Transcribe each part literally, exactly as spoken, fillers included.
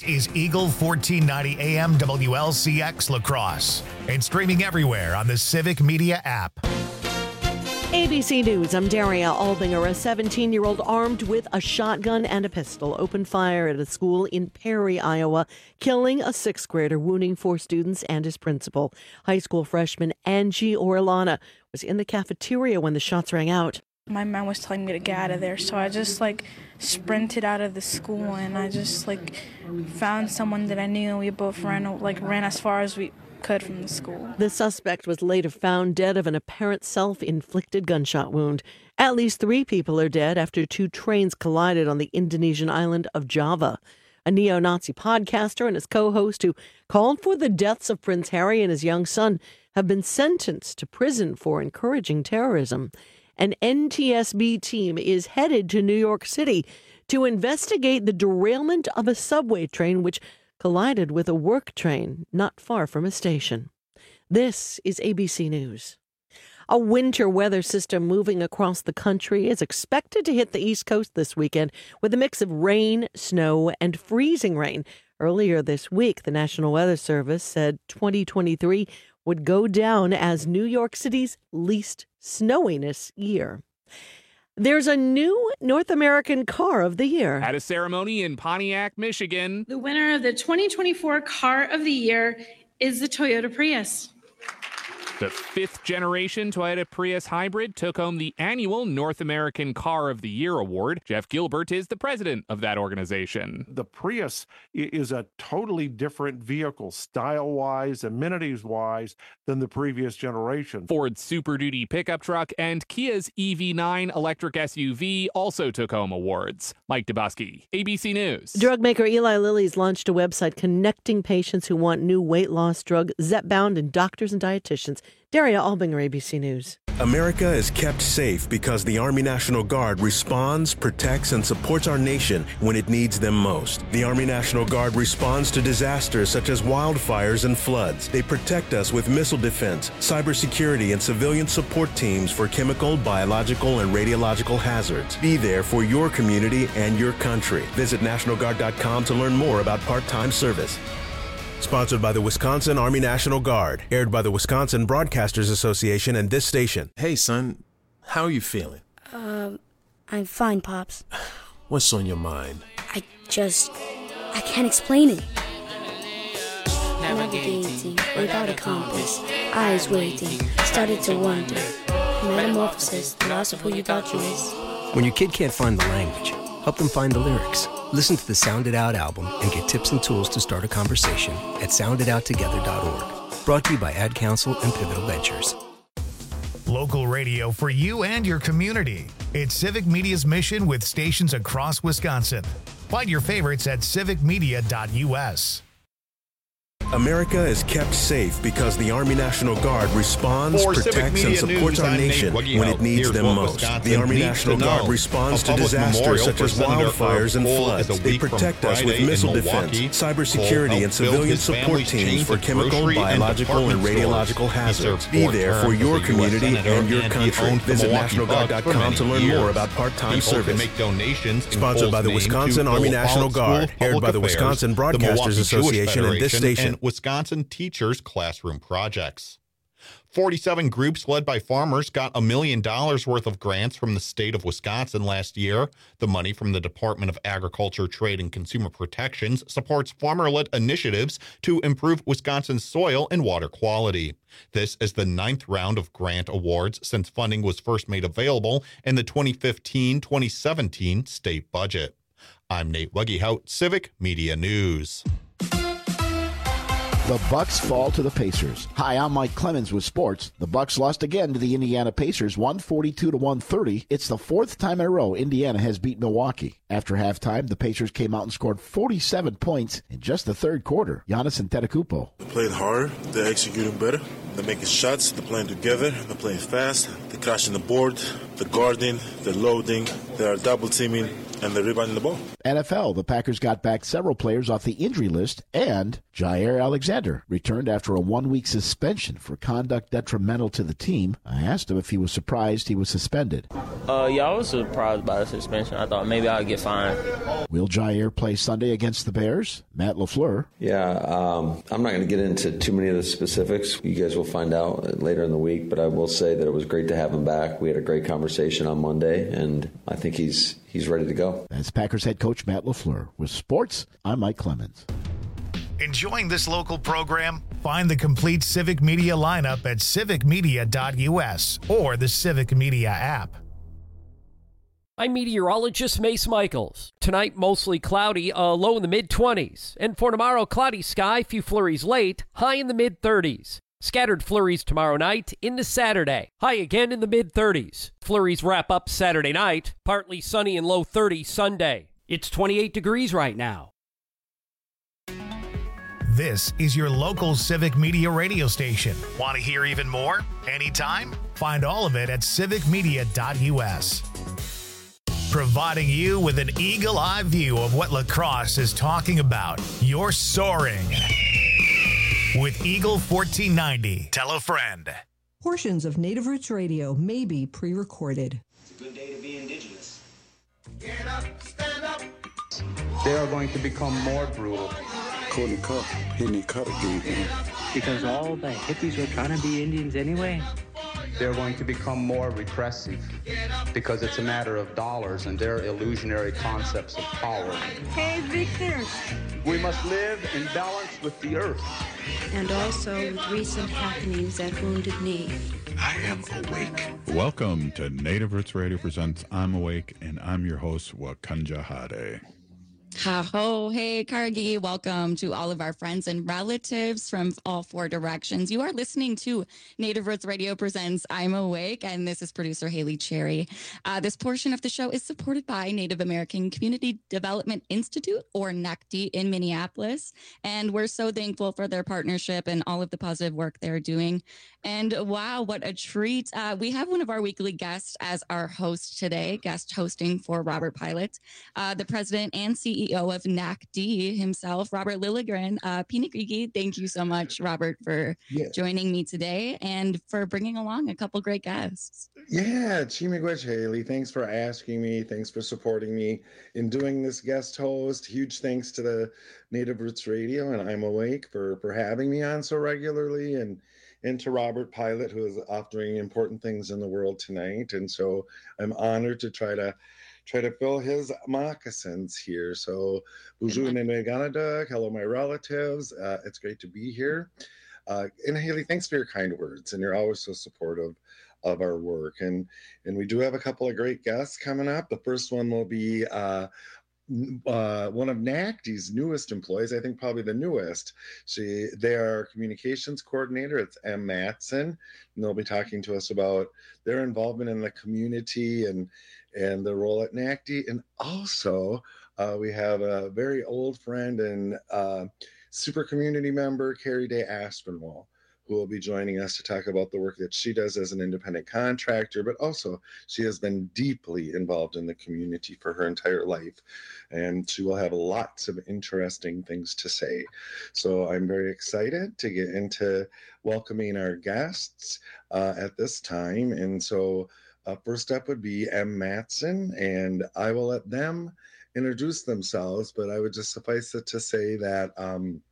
This is Eagle fourteen ninety A M W L C X La Crosse and streaming everywhere on the Civic Media app. A B C News, I'm Daria Albinger. A seventeen-year-old armed with a shotgun and a pistol opened fire at a school in Perry, Iowa, killing a sixth grader, wounding four students and his principal. High school freshman Angie Orellana was in the cafeteria when the shots rang out. My mom was telling me to get out of there, so I just like sprinted out of the school and I just like found someone that I knew, and we both ran like ran as far as we could from the school. The suspect was later found dead of an apparent self-inflicted gunshot wound. At least three people are dead after two trains collided on the Indonesian island of Java. A neo-Nazi podcaster and his co-host who called for the deaths of Prince Harry and his young son have been sentenced to prison for encouraging terrorism. An N T S B team is headed to New York City to investigate the derailment of a subway train which collided with a work train not far from a station. This is A B C News. A winter weather system moving across the country is expected to hit the East Coast this weekend with a mix of rain, snow, and freezing rain. Earlier this week, the National Weather Service said twenty twenty-three would go down as New York City's least snowiness year. There's a new North American Car of the Year. At a ceremony in Pontiac, Michigan, the winner of the twenty twenty-four Car of the Year is the Toyota Prius. The fifth generation Toyota Prius hybrid took home the annual North American Car of the Year award. Jeff Gilbert is the president of that organization. The Prius is a totally different vehicle, style-wise, amenities-wise, than the previous generation. Ford's Super Duty pickup truck and Kia's E V nine electric S U V also took home awards. Mike Dubusky, A B C News. Drug maker Eli Lilly's launched a website connecting patients who want new weight loss drug, Zepbound, and doctors and dietitians. Daria Albinger, A B C News. America is kept safe because the Army National Guard responds, protects, and supports our nation when it needs them most. The Army National Guard responds to disasters such as wildfires and floods. They protect us with missile defense, cybersecurity, and civilian support teams for chemical, biological, and radiological hazards. Be there for your community and your country. Visit National Guard dot com to learn more about part-time service. Sponsored by the Wisconsin Army National Guard. Aired by the Wisconsin Broadcasters Association and this station. Hey, son. How are you feeling? Um, I'm fine, Pops. What's on your mind? I just... I can't explain it. Navigating without a compass. Eyes waiting. Started to wonder. Metamorphosis. The loss of who you thought you was. When your kid can't find the language, help them find the lyrics. Listen to the Sound It Out album and get tips and tools to start a conversation at sound it out together dot org. Brought to you by Ad Council and Pivotal Ventures. Local radio for you and your community. It's Civic Media's mission with stations across Wisconsin. Find your favorites at civic media dot U S. America is kept safe because the Army National Guard responds, For protects, and supports our nation when it needs them most. The Army National Guard responds to disasters such as wildfires and floods. They protect us with missile defense, cybersecurity, and civilian support teams for chemical, biological, and radiological hazards. Be there for your community and your country. Visit National Guard dot com to learn more about part-time service. Sponsored by the Wisconsin Army National Guard. Aired by the Wisconsin Broadcasters Association and this station. Wisconsin Teachers Classroom Projects. forty-seven groups led by farmers got a million dollars worth of grants from the state of Wisconsin last year. The money from the Department of Agriculture, Trade, and Consumer Protections supports farmer-led initiatives to improve Wisconsin's soil and water quality. This is the ninth round of grant awards since funding was first made available in the twenty fifteen twenty seventeen state budget. I'm Nate Weggehout, Civic Media News. The Bucks fall to the Pacers. Hi, I'm Mike Clemens with sports. The Bucks lost again to the Indiana Pacers, one forty-two to one thirty. It's the fourth time in a row Indiana has beat Milwaukee. After halftime, the Pacers came out and scored forty-seven points in just the third quarter. Giannis Antetokounmpo. They played hard. They're executing better. They're making shots. They're playing together. They're playing fast. They're crashing the board. They're guarding. They're loading. They're double teaming. And they're rebounding the ball. N F L, the Packers got back several players off the injury list, and Jair Alexander returned after a one-week suspension for conduct detrimental to the team. I asked him if he was surprised he was suspended. Uh, yeah, I was surprised by the suspension. I thought maybe I'd get fined. Will Jair play Sunday against the Bears? Matt LaFleur. Yeah, um, I'm not going to get into too many of the specifics. You guys will find out later in the week, but I will say that it was great to have him back. We had a great conversation on Monday, and I think he's he's ready to go. That's Packers head coach Matt LaFleur. With sports, I'm Mike Clemens. Enjoying this local program? Find the complete Civic Media lineup at civic media dot U S or the Civic Media app. I'm meteorologist Mace Michaels. Tonight, mostly cloudy, a low in the mid-twenties. And for tomorrow, cloudy sky, few flurries late, high in the mid-thirties. Scattered flurries tomorrow night into Saturday. High again in the mid-thirties. Flurries wrap up Saturday night. Partly sunny and low thirties Sunday. It's twenty-eight degrees right now. This is your local Civic Media radio station. Want to hear even more? Anytime? Find all of it at civic media dot U S. Providing you with an eagle-eye view of what lacrosse is talking about. You're soaring with Eagle fourteen ninety. Tell a friend. Portions of Native Roots Radio may be pre-recorded. It's a good day to be indigenous. Get up, stand up. They are going to become more brutal. Couldn't cut, he didn't cut again. Because all the hippies were trying to be Indians anyway. They're going to become more repressive because it's a matter of dollars and their illusionary concepts of power. Hey, Victor. We must live in balance with the earth. And also with recent happenings at Wounded Knee. I am awake. Welcome to Native Roots Radio presents I'm Awake, and I'm your host, Wakanja Hade. Ha-ho, hey, Cargie. Welcome to all of our friends and relatives from all four directions. You are listening to Native Roots Radio presents I'm Awake, and this is producer Haley Cherry. Uh, this portion of the show is supported by Native American Community Development Institute, or N A C D, in Minneapolis, and we're so thankful for their partnership and all of the positive work they're doing. And wow, what a treat. Uh, we have one of our weekly guests as our host today, guest hosting for Robert Pilot, uh, the president and C E O of N A C D himself, Robert Lilligren. Uh, Pinigrigi, thank you so much, Robert, for yeah. joining me today and for bringing along a couple great guests. Yeah, Chimigwech Haley, thanks for asking me. Thanks for supporting me in doing this guest host. Huge thanks to the Native Roots Radio and I'm Awake for, for having me on so regularly, and and to Robert Pilot, who is off doing important things in the world tonight. And so I'm honored to try to try to fill his moccasins here. So, Buju Nene, hello, my relatives. Uh, it's great to be here. Uh, and Haley, thanks for your kind words. And you're always so supportive of our work. And and we do have a couple of great guests coming up. The first one will be uh, uh, one of N A C D's newest employees, I think probably the newest. She, they are communications coordinator. It's Em Matson, and they'll be talking to us about their involvement in the community and and their role at N A C D. And also, uh, we have a very old friend and uh, super community member, Carrie Day Aspinwall, who will be joining us to talk about the work that she does as an independent contractor, but also she has been deeply involved in the community for her entire life, and she will have lots of interesting things to say. So I'm very excited to get into welcoming our guests uh, at this time. And so uh, first up would be Em Matson, and I will let them introduce themselves, but I would just suffice it to say that um,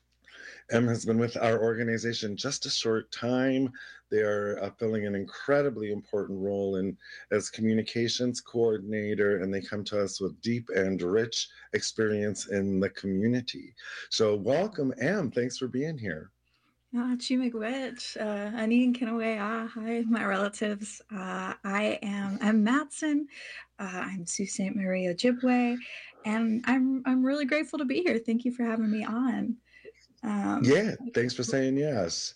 Em has been with our organization just a short time. They are uh, filling an incredibly important role in as communications coordinator, and they come to us with deep and rich experience in the community. So welcome, Em. Thanks for being here. Ah, Chimigwech, uh, Anin Kinawe, hi, my relatives. Uh, I am Em Matson. Uh, I'm Sault Ste. Marie Ojibwe, and I'm I'm really grateful to be here. Thank you for having me on. Um, yeah, thanks for saying yes.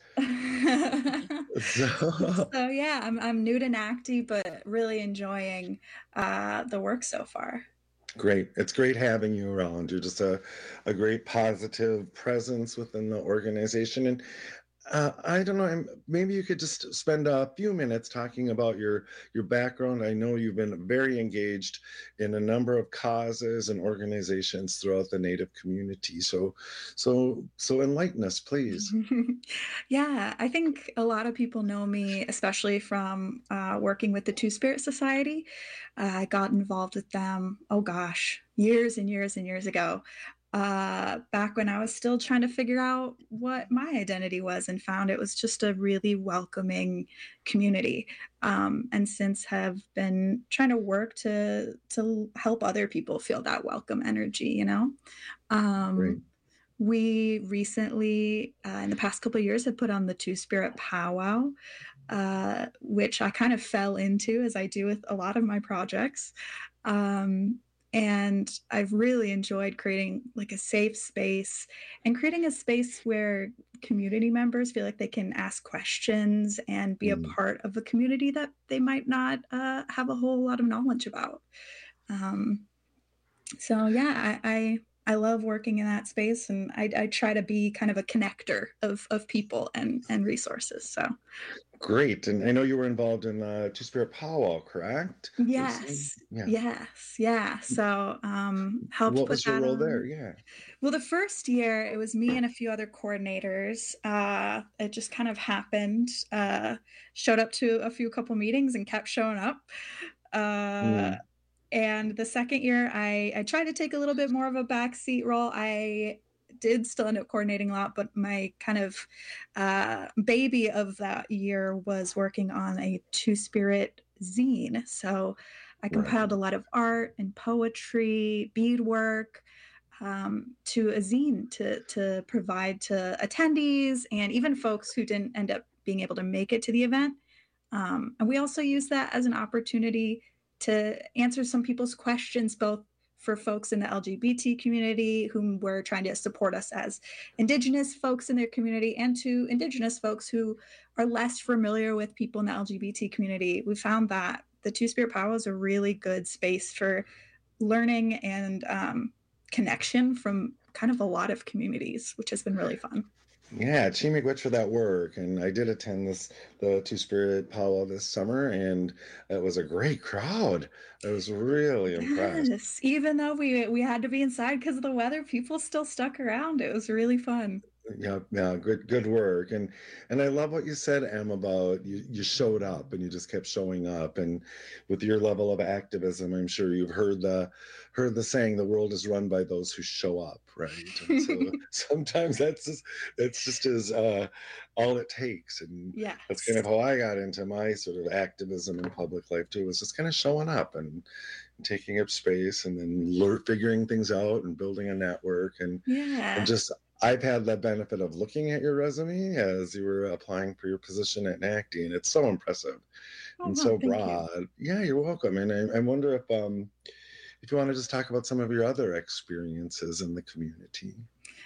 so, so yeah, I'm I'm new to N A C D, but really enjoying uh, the work so far. Great. It's great having you around. You're just a, a great positive presence within the organization. And Uh, I don't know. I'm- Maybe you could just spend a few minutes talking about your your background. I know you've been very engaged in a number of causes and organizations throughout the Native community. So, so, so enlighten us, please. Yeah, I think a lot of people know me, especially from uh, working with the Two Spirit Society. Uh, I got involved with them, oh gosh, years and years and years ago. Uh, back when I was still trying to figure out what my identity was, and found it was just a really welcoming community. Um, and since have been trying to work to to help other people feel that welcome energy, you know. Um, Great. we recently, uh, in the past couple of years, have put on the Two Spirit Powwow, uh, which I kind of fell into, as I do with a lot of my projects. Um, and I've really enjoyed creating like a safe space and creating a space where community members feel like they can ask questions and be a Mm. part of a community that they might not uh, have a whole lot of knowledge about. Um, so yeah, I, I I love working in that space, and I, I try to be kind of a connector of of people and and resources. So Great. And I know you were involved in uh, Two Spirit Powwow, correct? yes, Yeah. yes, yeah. So um, helped What put was your that role on. there? Yeah. Well, the first year it was me and a few other coordinators. Uh, it just kind of happened. Uh, showed up to a few couple meetings and kept showing up. Uh, Mm. And the second year, I, I tried to take a little bit more of a backseat role. I did still end up coordinating a lot, but my kind of uh, baby of that year was working on a Two Spirit zine. So I compiled a lot of art and poetry, beadwork, um, to a zine to to provide to attendees and even folks who didn't end up being able to make it to the event. Um, and we also use that as an opportunity to answer some people's questions, both for folks in the L G B T community whom were trying to support us as Indigenous folks in their community, and to Indigenous folks who are less familiar with people in the L G B T community. We found that the Two Spirit Powwow is a really good space for learning and um, connection from kind of a lot of communities, which has been really fun. Yeah, Chi-miigwech for that work. And I did attend this the Two Spirit Powwow this summer, and it was a great crowd. I was really impressed. Yes, even though we we had to be inside because of the weather, people still stuck around. It was really fun. Yeah, yeah, good, good work. And and I love what you said, Em, about you, you showed up and you just kept showing up. And with your level of activism, I'm sure you've heard the heard the saying, the world is run by those who show up, right? And so sometimes that's just that's just as uh, all it takes. And Yes. that's kind of how I got into my sort of activism in public life too, was just kind of showing up and, and taking up space, and then lear- figuring things out and building a network, and Yeah. and just I've had the benefit of looking at your resume as you were applying for your position at NACD, and it's so impressive Oh, and wow, so thank you. broad. Yeah, you're welcome. And I, I wonder if um if you want to just talk about some of your other experiences in the community.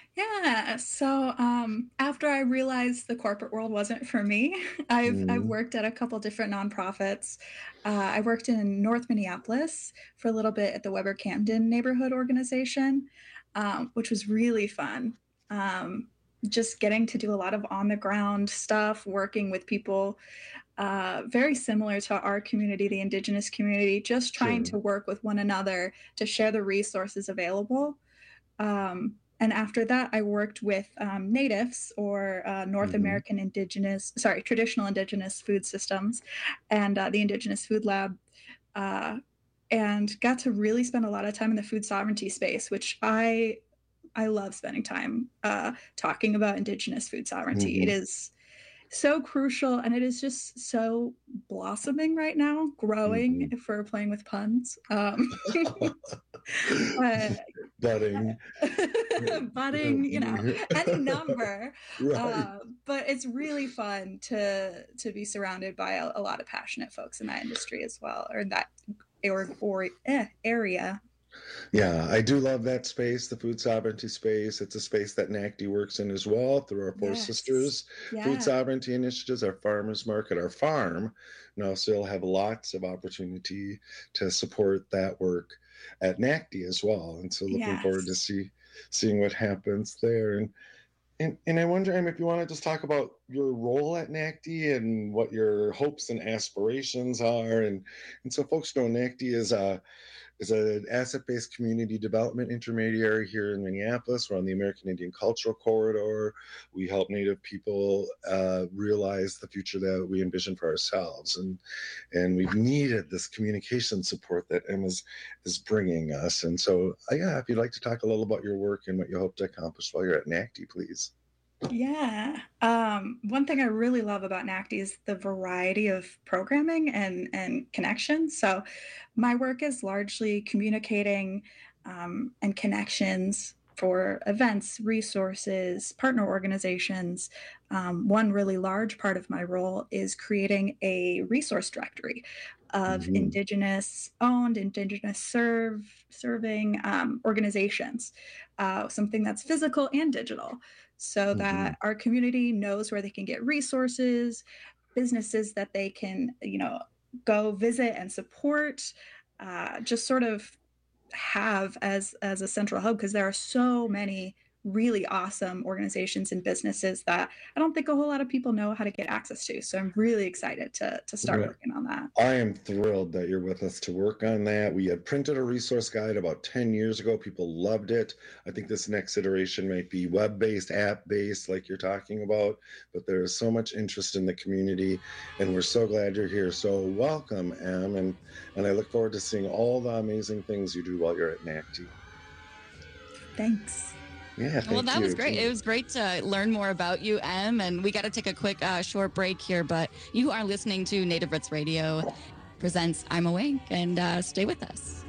Yeah. So um, after I realized the corporate world wasn't for me, I've I've Mm. worked at a couple different nonprofits. Uh, I worked in North Minneapolis for a little bit at the Weber Camden Neighborhood Organization, um, which was really fun. Um, just getting to do a lot of on the ground stuff, working with people uh, very similar to our community, the Indigenous community, just trying Sure. to work with one another to share the resources available. Um, and after that, I worked with um, natives, or uh, North Mhm. American Indigenous, sorry, traditional Indigenous food systems, and uh, the Indigenous Food Lab, uh, and got to really spend a lot of time in the food sovereignty space, which I I love spending time uh, talking about Indigenous food sovereignty. It Mhm. is so crucial, and it is just so blossoming right now, growing, Mhm. if we're playing with puns. Um, but Budding. budding, you know, any number. Right. Uh, but it's really fun to to be surrounded by a, a lot of passionate folks in that industry as well, or in that or, or eh, area. Yeah, I do love that space, the food sovereignty space. It's a space that NACD works in as well through our Four Yes. Sisters Yeah. food sovereignty initiatives, our farmers market, our farm. Now still have lots of opportunity to support that work at NACD as well. And so looking forward to Yes. see seeing what happens there. And And, and I wonder, Em, if you want to just talk about your role at N A C D and what your hopes and aspirations are. And, and so folks know N A C D is a, is an asset-based community development intermediary here in Minneapolis. We're on the American Indian Cultural Corridor. We help Native people uh, realize the future that we envision for ourselves. And and we've needed this communication support that Em is, is bringing us. And so, uh, yeah, if you'd like to talk a little about your work and what you hope to accomplish while you're at N A C D, please. Yeah. Um, one thing I really love about N A C D is the variety of programming and, and connections. So my work is largely communicating um, and connections for events, resources, partner organizations. Um, one really large part of my role is creating a resource directory of mm-hmm. Indigenous owned, Indigenous serve, serving um, organizations, uh, something that's physical and digital, so mm-hmm. that our community knows where they can get resources, businesses that they can, you know, go visit and support, uh, just sort of have as as a central hub, because there are so many really awesome organizations and businesses that I don't think a whole lot of people know how to get access to. So I'm really excited to to start right. working on that. I am thrilled that you're with us to work on that. We had printed a resource guide about ten years ago. People loved it. I think this next iteration might be web-based, app-based, like you're talking about, but there is so much interest in the community, and we're so glad you're here. So welcome, Em, and, and I look forward to seeing all the amazing things you do while you're at N A C D. Thanks. Yeah, well, that you. was great. It was great to learn more about you, Em, and we got to take a quick uh, short break here, but you are listening to Native Roots Radio presents I'm Awake, and uh, stay with us.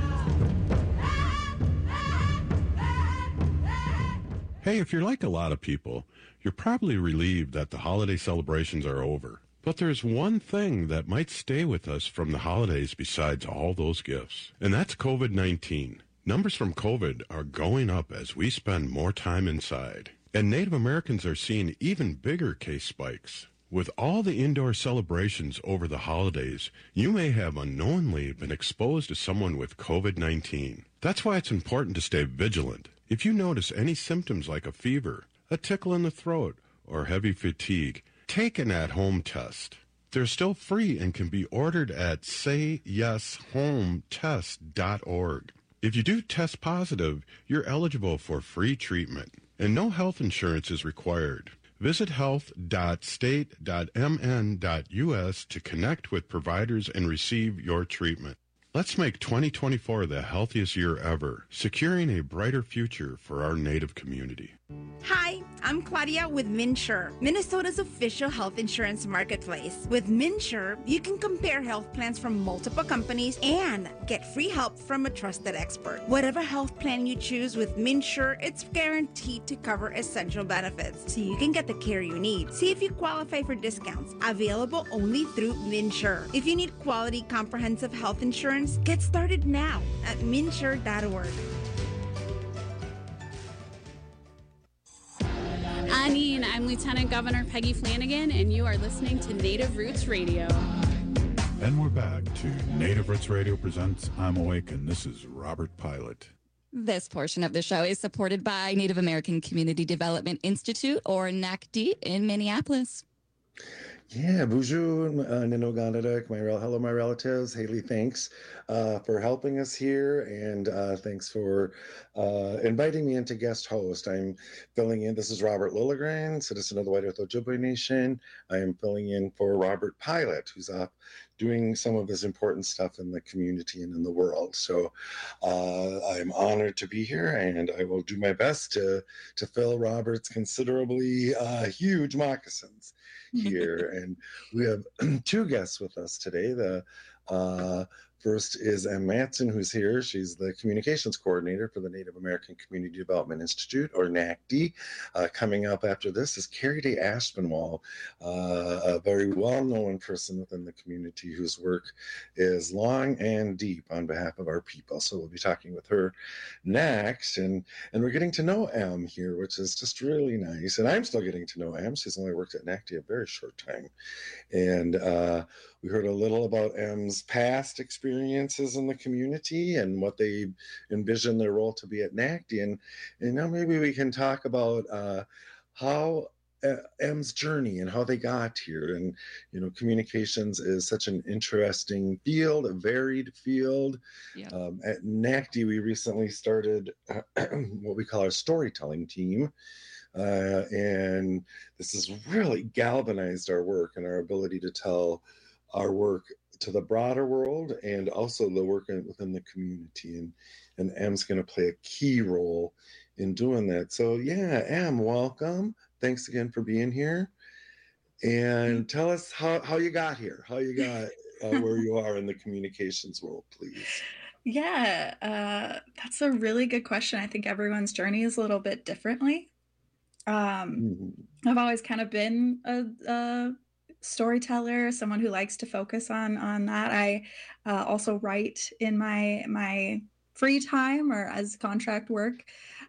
Hey, if you're like a lot of people, you're probably relieved that the holiday celebrations are over. But there's one thing that might stay with us from the holidays besides all those gifts, and that's COVID nineteen. Numbers from COVID are going up as we spend more time inside. And Native Americans are seeing even bigger case spikes. With all the indoor celebrations over the holidays, you may have unknowingly been exposed to someone with COVID nineteen. That's why it's important to stay vigilant. If you notice any symptoms like a fever, a tickle in the throat, or heavy fatigue, take an at-home test. They're still free and can be ordered at say yes home test dot org. If you do test positive, you're eligible for free treatment, and no health insurance is required. Visit health dot state dot m n dot u s to connect with providers and receive your treatment. Let's make twenty twenty-four the healthiest year ever, securing a brighter future for our Native community. Hi, I'm Claudia with MNsure, Minnesota's official health insurance marketplace. With MNsure, you can compare health plans from multiple companies and get free help from a trusted expert. Whatever health plan you choose with MNsure, it's guaranteed to cover essential benefits, so you can get the care you need. See if you qualify for discounts, available only through MNsure. If you need quality, comprehensive health insurance, get started now at MNsure dot org. Annie, I'm Lieutenant Governor Peggy Flanagan, and you are listening to Native Roots Radio. And we're back to Native Roots Radio presents I'm Awake, and this is Robert Pilot. This portion of the show is supported by Native American Community Development Institute, or N A C D, in Minneapolis. Yeah, bonjour, uh, Ninoganadek, my rel- hello, my relatives. Haley, thanks uh, for helping us here, and uh, thanks for uh, inviting me in to guest host. I'm filling in. This is Robert Lilligren, citizen of the White Earth Ojibwe Nation. I am filling in for Robert Pilot, who's up doing some of this important stuff in the community and in the world. So uh, I'm honored to be here, and I will do my best to to fill Robert's considerably uh, huge moccasins here. And we have two guests with us today. The uh, first is Em Matson, who's here. She's the communications coordinator for the Native American Community Development Institute, or N A C D. Uh, coming up after this is Carrie Day Aspinwall, uh, a very well-known person within the community whose work is long and deep on behalf of our people. So we'll be talking with her next, and and we're getting to know Em here, which is just really nice. And I'm still getting to know Em. She's only worked at N A C D a very short time, and uh, we heard a little about Em's past experiences in the community and what they envision their role to be at N A C D. And, and now maybe we can talk about uh, how uh, M's journey and how they got here. And, you know, communications is such an interesting field, a varied field. Yeah. Um, at N A C D, we recently started uh, what we call our storytelling team. Uh, and this has really galvanized our work and our ability to tell our work to the broader world and also the work in, within the community. And, and M's going to play a key role in doing that. So yeah, Em, welcome. Thanks again for being here. And tell us how, how you got here, how you got uh, where you are in the communications world, please. Yeah, uh, that's a really good question. I think everyone's journey is a little bit differently. Um, mm-hmm. I've always kind of been a, a storyteller, someone who likes to focus on on that. I uh, also write in my my free time or as contract work.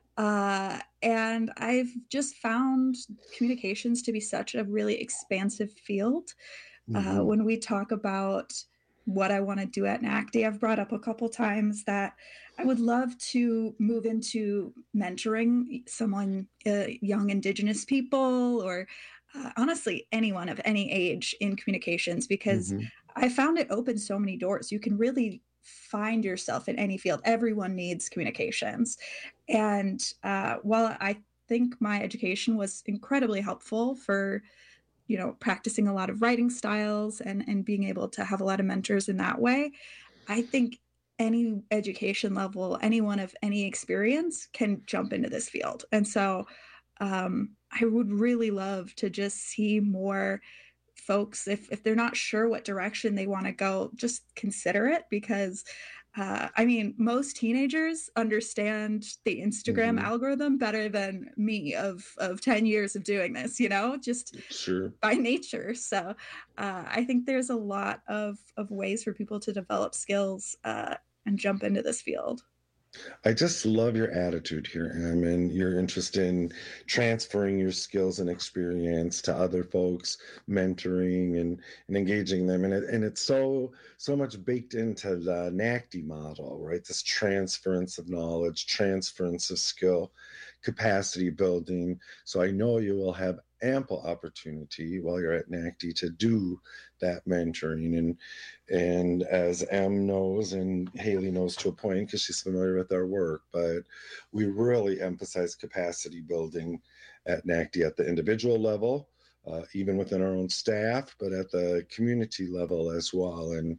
Uh, and I've just found communications to be such a really expansive field. Mm-hmm. Uh, when we talk about what I want to do at N A C D, I've brought up a couple times that I would love to move into mentoring someone, uh, young Indigenous people, or uh, honestly, anyone of any age in communications, because mm-hmm. I found it opens so many doors. You can really find yourself in any field. Everyone needs communications. And uh, while I think my education was incredibly helpful for, you know, practicing a lot of writing styles and, and being able to have a lot of mentors in that way, I think any education level, anyone of any experience can jump into this field. And so um, I would really love to just see more folks, if, if they're not sure what direction they want to go, just consider it, because uh, I mean, most teenagers understand the Instagram mm-hmm. algorithm better than me of, of ten years of doing this, you know, just sure. by nature. So uh, I think there's a lot of, of ways for people to develop skills uh, and jump into this field. I just love your attitude here, Em, and your interest in transferring your skills and experience to other folks, mentoring and, and engaging them. And, it, and it's so so much baked into the N A C D model, right? This transference of knowledge, transference of skill, capacity building. So I know you will have ample opportunity while you're at N A C D to do that mentoring. And and as Em knows and Haley knows to a point because she's familiar with our work, but we really emphasize capacity building at N A C D at the individual level, uh, even within our own staff, but at the community level as well. And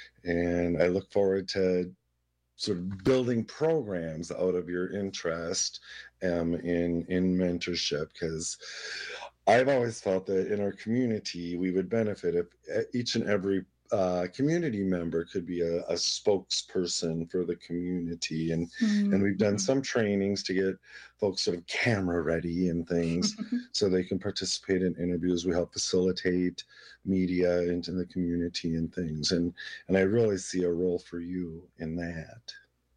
and I look forward to sort of building programs out of your interest um, in in mentorship, because I've always felt that in our community, we would benefit if each and every uh, community member could be a, a spokesperson for the community. And, mm-hmm. and we've done some trainings to get folks sort of camera ready and things so they can participate in interviews. We help facilitate media into the community and things. And, and I really see a role for you in that.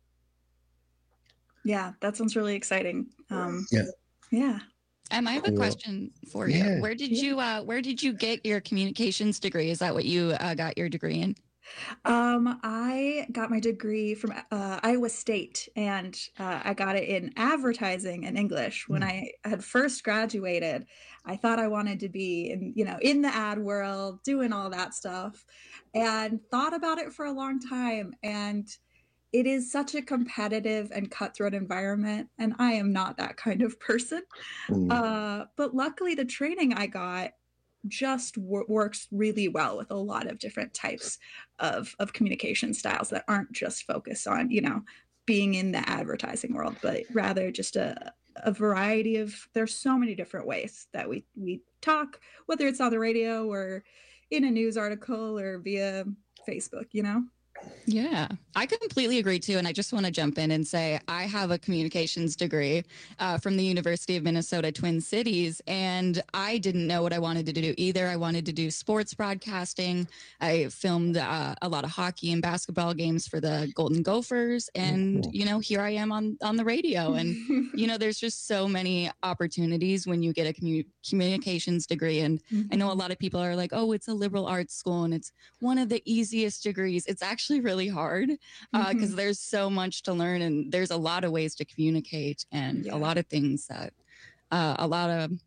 Yeah, that sounds really exciting. Um, yeah. Yeah. Um, I have a question for you. Yeah. Where did you uh, Where did you get your communications degree? Is that what you uh, got your degree in? Um, I got my degree from uh, Iowa State, and uh, I got it in advertising and English. When mm. I had first graduated, I thought I wanted to be in, you know, in the ad world, doing all that stuff, and thought about it for a long time. And it is such a competitive and cutthroat environment, and I am not that kind of person. Mm. Uh, but luckily, the training I got just wor- works really well with a lot of different types of, of communication styles that aren't just focused on, you know, being in the advertising world, but rather just a, a variety of, there's so many different ways that we, we talk, whether it's on the radio or in a news article or via Facebook, you know? Yeah, I completely agree too. And I just want to jump in and say I have a communications degree uh, from the University of Minnesota Twin Cities, and I didn't know what I wanted to do either. I wanted to do sports broadcasting. I filmed uh, a lot of hockey and basketball games for the Golden Gophers, and you know, here I am on on the radio. And you know, there's just so many opportunities when you get a commu- communications degree. And mm-hmm. I know a lot of people are like, "Oh, it's a liberal arts school, and it's one of the easiest degrees." It's actually really hard because uh, mm-hmm. there's so much to learn, and there's a lot of ways to communicate, and yeah. a lot of things that uh, a lot of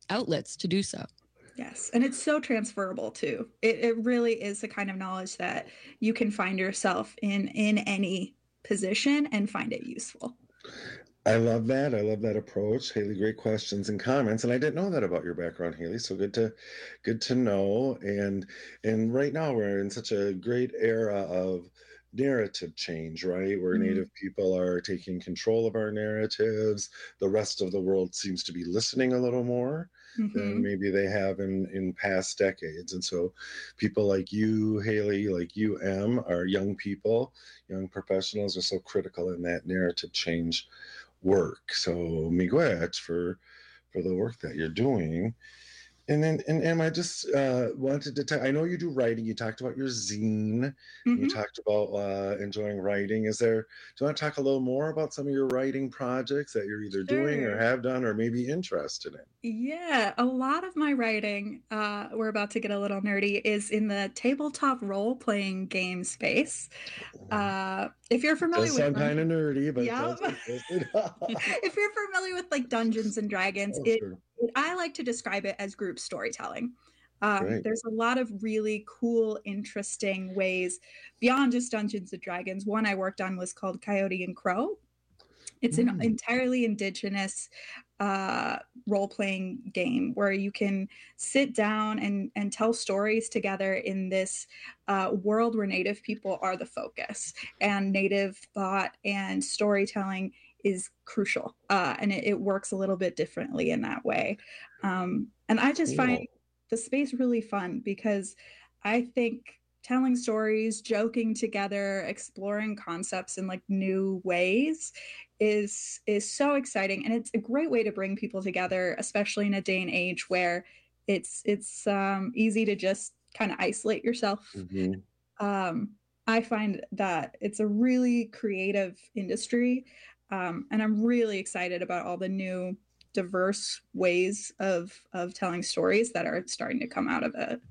outlets to do so. Yes, and it's so transferable too. It, it really is the kind of knowledge that you can find yourself in in any position and find it useful. I love that. I love that approach. Haley, great questions and comments. And I didn't know that about your background, Haley. So good to good to know. And and right now we're in such a great era of narrative change, right? Where mm-hmm. Native people are taking control of our narratives. The rest of the world seems to be listening a little more mm-hmm. than maybe they have in, in past decades. And so people like you, Haley, like you, Em, are young people, young professionals are so critical in that narrative change work. So miigwech for for the work that you're doing. And then, and Em, I just uh, wanted to tell, I know you do writing. You talked about your zine. Mm-hmm. You talked about uh, enjoying writing. Is there, do you want to talk a little more about some of your writing projects that you're either sure. doing or have done or maybe interested in? Yeah, a lot of my writing, uh, we're about to get a little nerdy, is in the tabletop role-playing game space. Uh, if you're familiar Does with sound kind of nerdy, but yeah. If you're familiar with like Dungeons and Dragons, oh, it, sure. it I like to describe it as group storytelling. Um, right. There's a lot of really cool, interesting ways beyond just Dungeons and Dragons. One I worked on was called Coyote and Crow. It's mm. an entirely indigenous uh, role-playing game where you can sit down and, and tell stories together in this uh, world where Native people are the focus, and Native thought and storytelling is crucial. Uh, and it, it works a little bit differently in that way. Um, and I just cool. find the space really fun because I think telling stories, joking together, exploring concepts in like new ways is is so exciting, and it's a great way to bring people together, especially in a day and age where it's it's um, easy to just kind of isolate yourself. Mm-hmm. Um, I find that it's a really creative industry, um, and I'm really excited about all the new diverse ways of of telling stories that are starting to come out of it.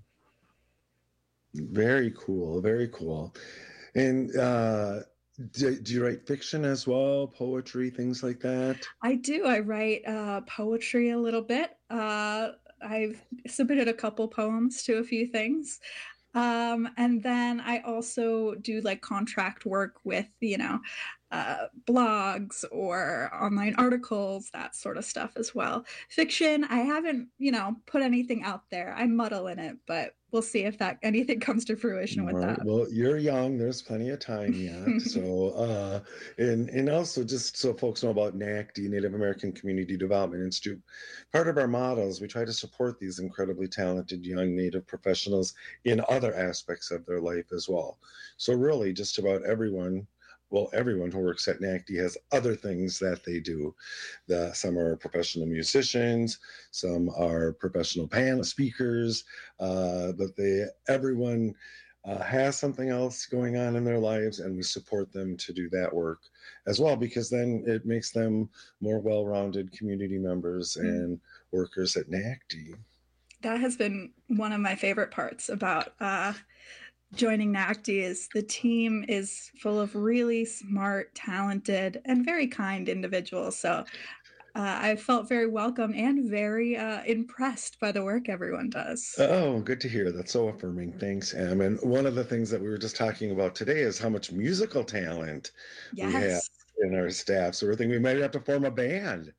Very cool, very cool. And uh, do, do you write fiction as well, poetry, things like that? I do. I write uh, poetry a little bit. Uh, I've submitted a couple poems to a few things. Um, and then I also do like contract work with, you know, uh, blogs or online articles, that sort of stuff as well. Fiction, I haven't, you know, put anything out there. I muddle in it, but we'll see if that anything comes to fruition with right. that. Well, you're young. There's plenty of time yet. so, uh, and and also just so folks know about NACD, Native American Community Development Institute, part of our model is we try to support these incredibly talented young Native professionals in other aspects of their life as well. So really just about everyone, well, everyone who works at NACD has other things that they do. The, some are professional musicians, some are professional panel speakers, uh, but they everyone uh, has something else going on in their lives, and we support them to do that work as well, because then it makes them more well-rounded community members mm-hmm. and workers at NACD. That has been one of my favorite parts about uh, joining NACD is the team is full of really smart, talented, and very kind individuals. So uh, I felt very welcome and very uh, impressed by the work everyone does. Oh, good to hear. That's so affirming. Thanks, Em. And one of the things that we were just talking about today is how much musical talent yes. we have in our staff. So we're thinking we might have to form a band.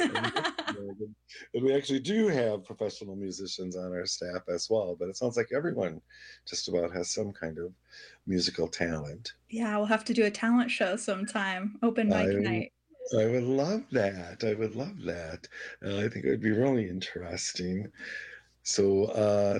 And we actually do have professional musicians on our staff as well, but it sounds like everyone just about has some kind of musical talent. Yeah, we'll have to do a talent show sometime, open mic I, night. I would love that. I would love that. Uh, I think it would be really interesting. So uh,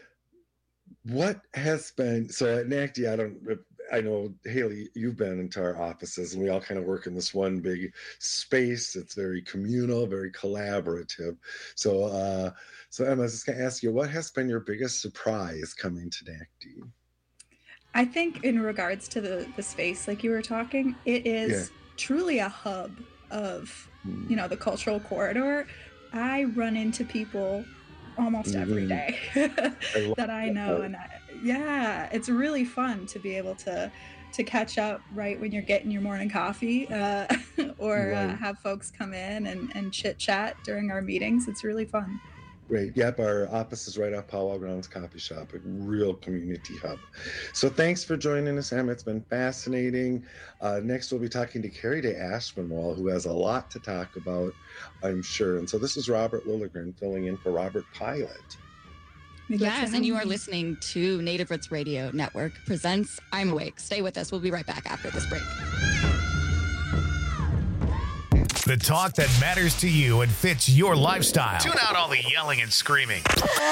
what has been, so at NACD, I don't, I know, Haley, you've been into our offices and we all kind of work in this one big space. It's very communal, very collaborative. So, uh, so Emma, I was just going to ask you, what has been your biggest surprise coming to NACD? I think in regards to the, the space, like you were talking, it is yeah. truly a hub of, mm. you know, the cultural corridor. I run into people almost mm-hmm. every day I that I know. That. And I, yeah, it's really fun to be able to to catch up right when you're getting your morning coffee uh, or right. uh, have folks come in and, and chit chat during our meetings. It's really fun. Great. Yep, our office is right off Powwow Grounds Coffee Shop, a real community hub. So thanks for joining us, Emma. It's been fascinating. Uh, next, we'll be talking to Carrie Day Aspinwall, who has a lot to talk about, I'm sure. And so this is Robert Lilligren filling in for Robert Pilot. Yes, and you are listening to Native Roots Radio Network presents I'm Awake. Stay with us. We'll be right back after this break. The talk that matters to you and fits your lifestyle. Tune out all the yelling and screaming.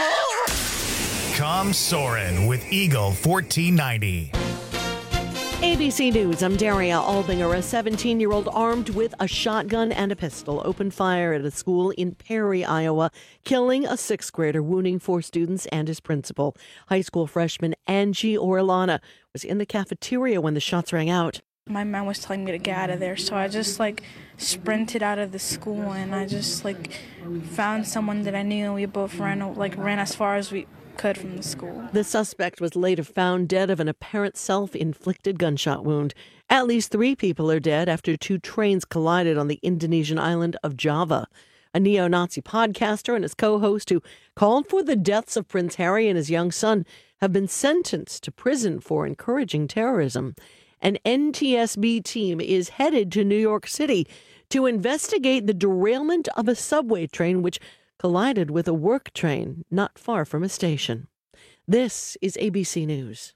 Come Soarin' with Eagle fourteen ninety. A B C News, I'm Daria Albinger. A seventeen-year-old armed with a shotgun and a pistol opened fire at a school in Perry, Iowa, killing a sixth grader, wounding four students and his principal. High school freshman Angie Orlana was in the cafeteria when the shots rang out. My mom was telling me to get out of there, so I just like sprinted out of the school and I just like found someone that I knew, and we both ran like ran as far as we could from the school. The suspect was later found dead of an apparent self-inflicted gunshot wound. At least three people are dead after two trains collided on the Indonesian island of Java. A neo-Nazi podcaster and his co-host who called for the deaths of Prince Harry and his young son have been sentenced to prison for encouraging terrorism. An N T S B team is headed to New York City to investigate the derailment of a subway train which collided with a work train not far from a station. This is A B C News.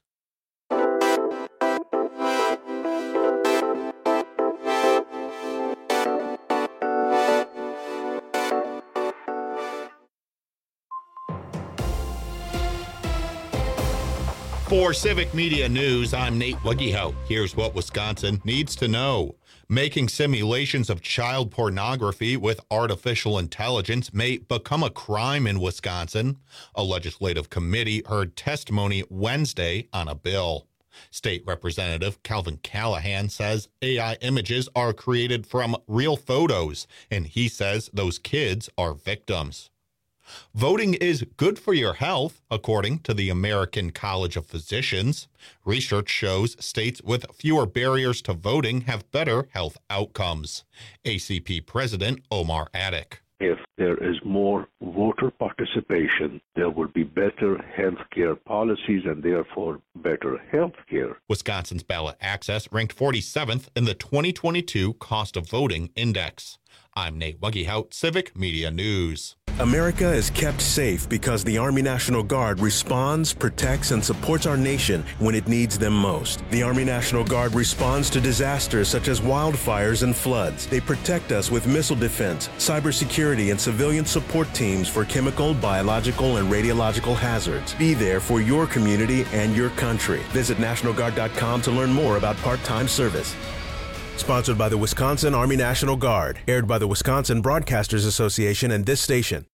For Civic Media News, I'm Nate Wuggehout. Here's what Wisconsin needs to know. Making simulations of child pornography with artificial intelligence may become a crime in Wisconsin. A legislative committee heard testimony Wednesday on a bill. State Representative Calvin Callahan says A I images are created from real photos, and he says those kids are victims. Voting is good for your health, according to the American College of Physicians. Research shows states with fewer barriers to voting have better health outcomes. A C P President Omar Attic. If there is more voter participation, there will be better health care policies and therefore better health care. Wisconsin's ballot access ranked forty-seventh in the twenty twenty-two Cost of Voting Index. I'm Nate Wuggehout, Civic Media News. America is kept safe because the Army National Guard responds, protects, and supports our nation when it needs them most. The Army National Guard responds to disasters such as wildfires and floods. They protect us with missile defense, cybersecurity, and civilian support teams for chemical, biological, and radiological hazards. Be there for your community and your country. Visit National Guard dot com to learn more about part-time service. Sponsored by the Wisconsin Army National Guard. Aired by the Wisconsin Broadcasters Association and this station.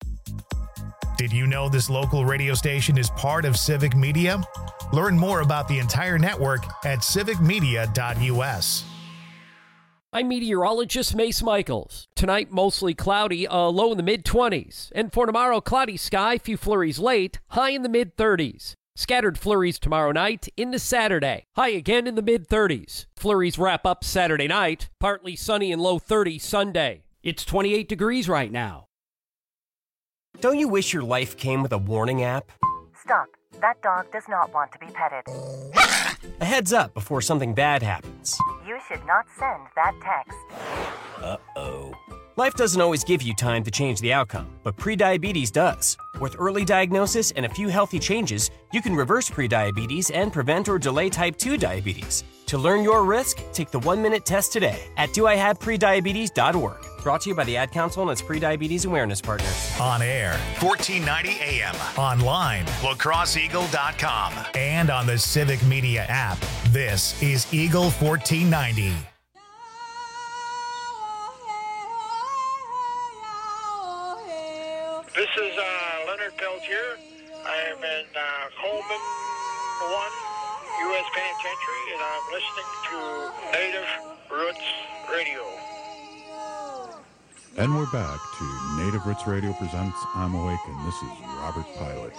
Did you know this local radio station is part of Civic Media? Learn more about the entire network at civic media dot u s. I'm meteorologist Mace Michaels. Tonight, mostly cloudy, a low in the mid-twenties. And for tomorrow, cloudy sky, few flurries late, high in the mid-thirties. Scattered flurries tomorrow night into Saturday. High again in the mid-thirties. Flurries wrap up Saturday night. Partly sunny and low thirties Sunday. It's twenty-eight degrees right now. Don't you wish your life came with a warning app? Stop. That dog does not want to be petted. A heads up before something bad happens. You should not send that text. Uh-oh. Life doesn't always give you time to change the outcome, but prediabetes does. With early diagnosis and a few healthy changes, you can reverse prediabetes and prevent or delay type two diabetes. To learn your risk, take the one-minute test today at do I have prediabetes dot org. Brought to you by the Ad Council and its Prediabetes Awareness Partners. On air, fourteen ninety A M. Online, la crosse eagle dot com. And on the Civic Media app. This is Eagle fourteen ninety. This is uh, Leonard Peltier. I am in uh, Coleman one, U S Penitentiary, and I'm listening to Native Roots Radio. And we're back to Native Roots Radio presents I'm Awake, and this is Robert Pilot.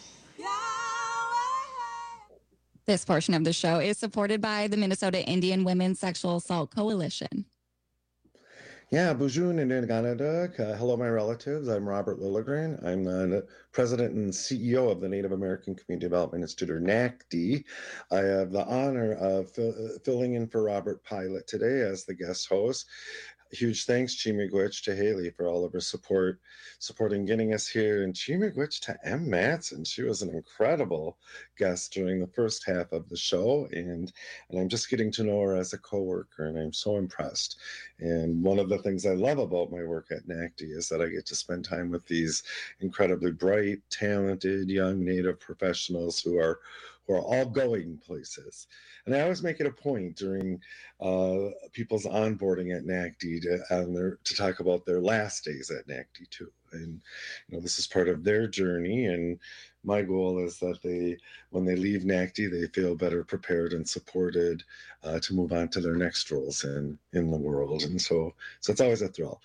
This portion of the show is supported by the Minnesota Indian Women's Sexual Assault Coalition. Yeah, bonjour in Canada. Uh, hello, my relatives. I'm Robert Lilligren. I'm the president and C E O of the Native American Community Development Institute, or N A C D. I have the honor of fill, uh, filling in for Robert Pilot today as the guest host. Huge thanks, Chi-miigwech, to Haley for all of her support, supporting getting us here, and Chi-miigwech to M. Matson. She was an incredible guest during the first half of the show, and and I'm just getting to know her as a coworker, and I'm so impressed. And one of the things I love about my work at N A C D is that I get to spend time with these incredibly bright, talented, young Native professionals who are who are all going places. And I always make it a point during uh, people's onboarding at N A C D to, um, their, to talk about their last days at N A C D too. And you know, this is part of their journey. And my goal is that they, when they leave N A C D, they feel better prepared and supported uh, to move on to their next roles in in the world. And so, so it's always a thrill.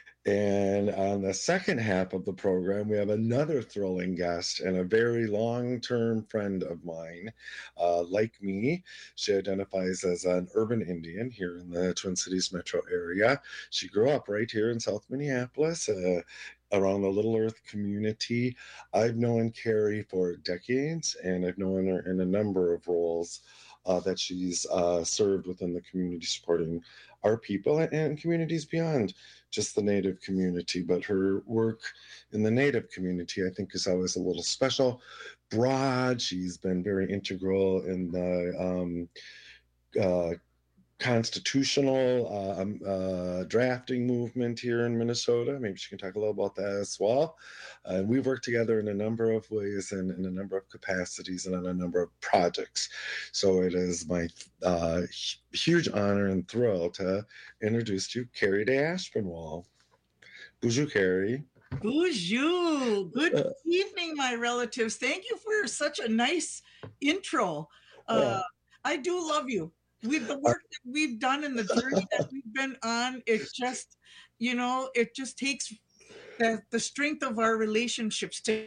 And on the second half of the program, we have another thrilling guest and a very long-term friend of mine. Uh, like me, she identifies as an urban Indian here in the Twin Cities metro area. She grew up right here in South Minneapolis, uh, around the Little Earth community. I've known Carrie for decades, and I've known her in a number of roles uh, that she's uh, served within the community, supporting our people and communities beyond just the Native community. But her work in the Native community, I think, is always a little special, broad. She's been very integral in the um, uh, constitutional uh, um, uh, drafting movement here in Minnesota. Maybe she can talk a little about that as well. And uh, we've worked together in a number of ways and in a number of capacities and on a number of projects. So it is my uh, huge honor and thrill to introduce to you Carrie Day Aspinwall. Bonjour, Carrie. Bonjour. Good uh, evening, my relatives. Thank you for such a nice intro. Uh, yeah. I do love you. We've the work that we've done and the journey that we've been on, it just, you know, it just takes the, the strength of our relationships to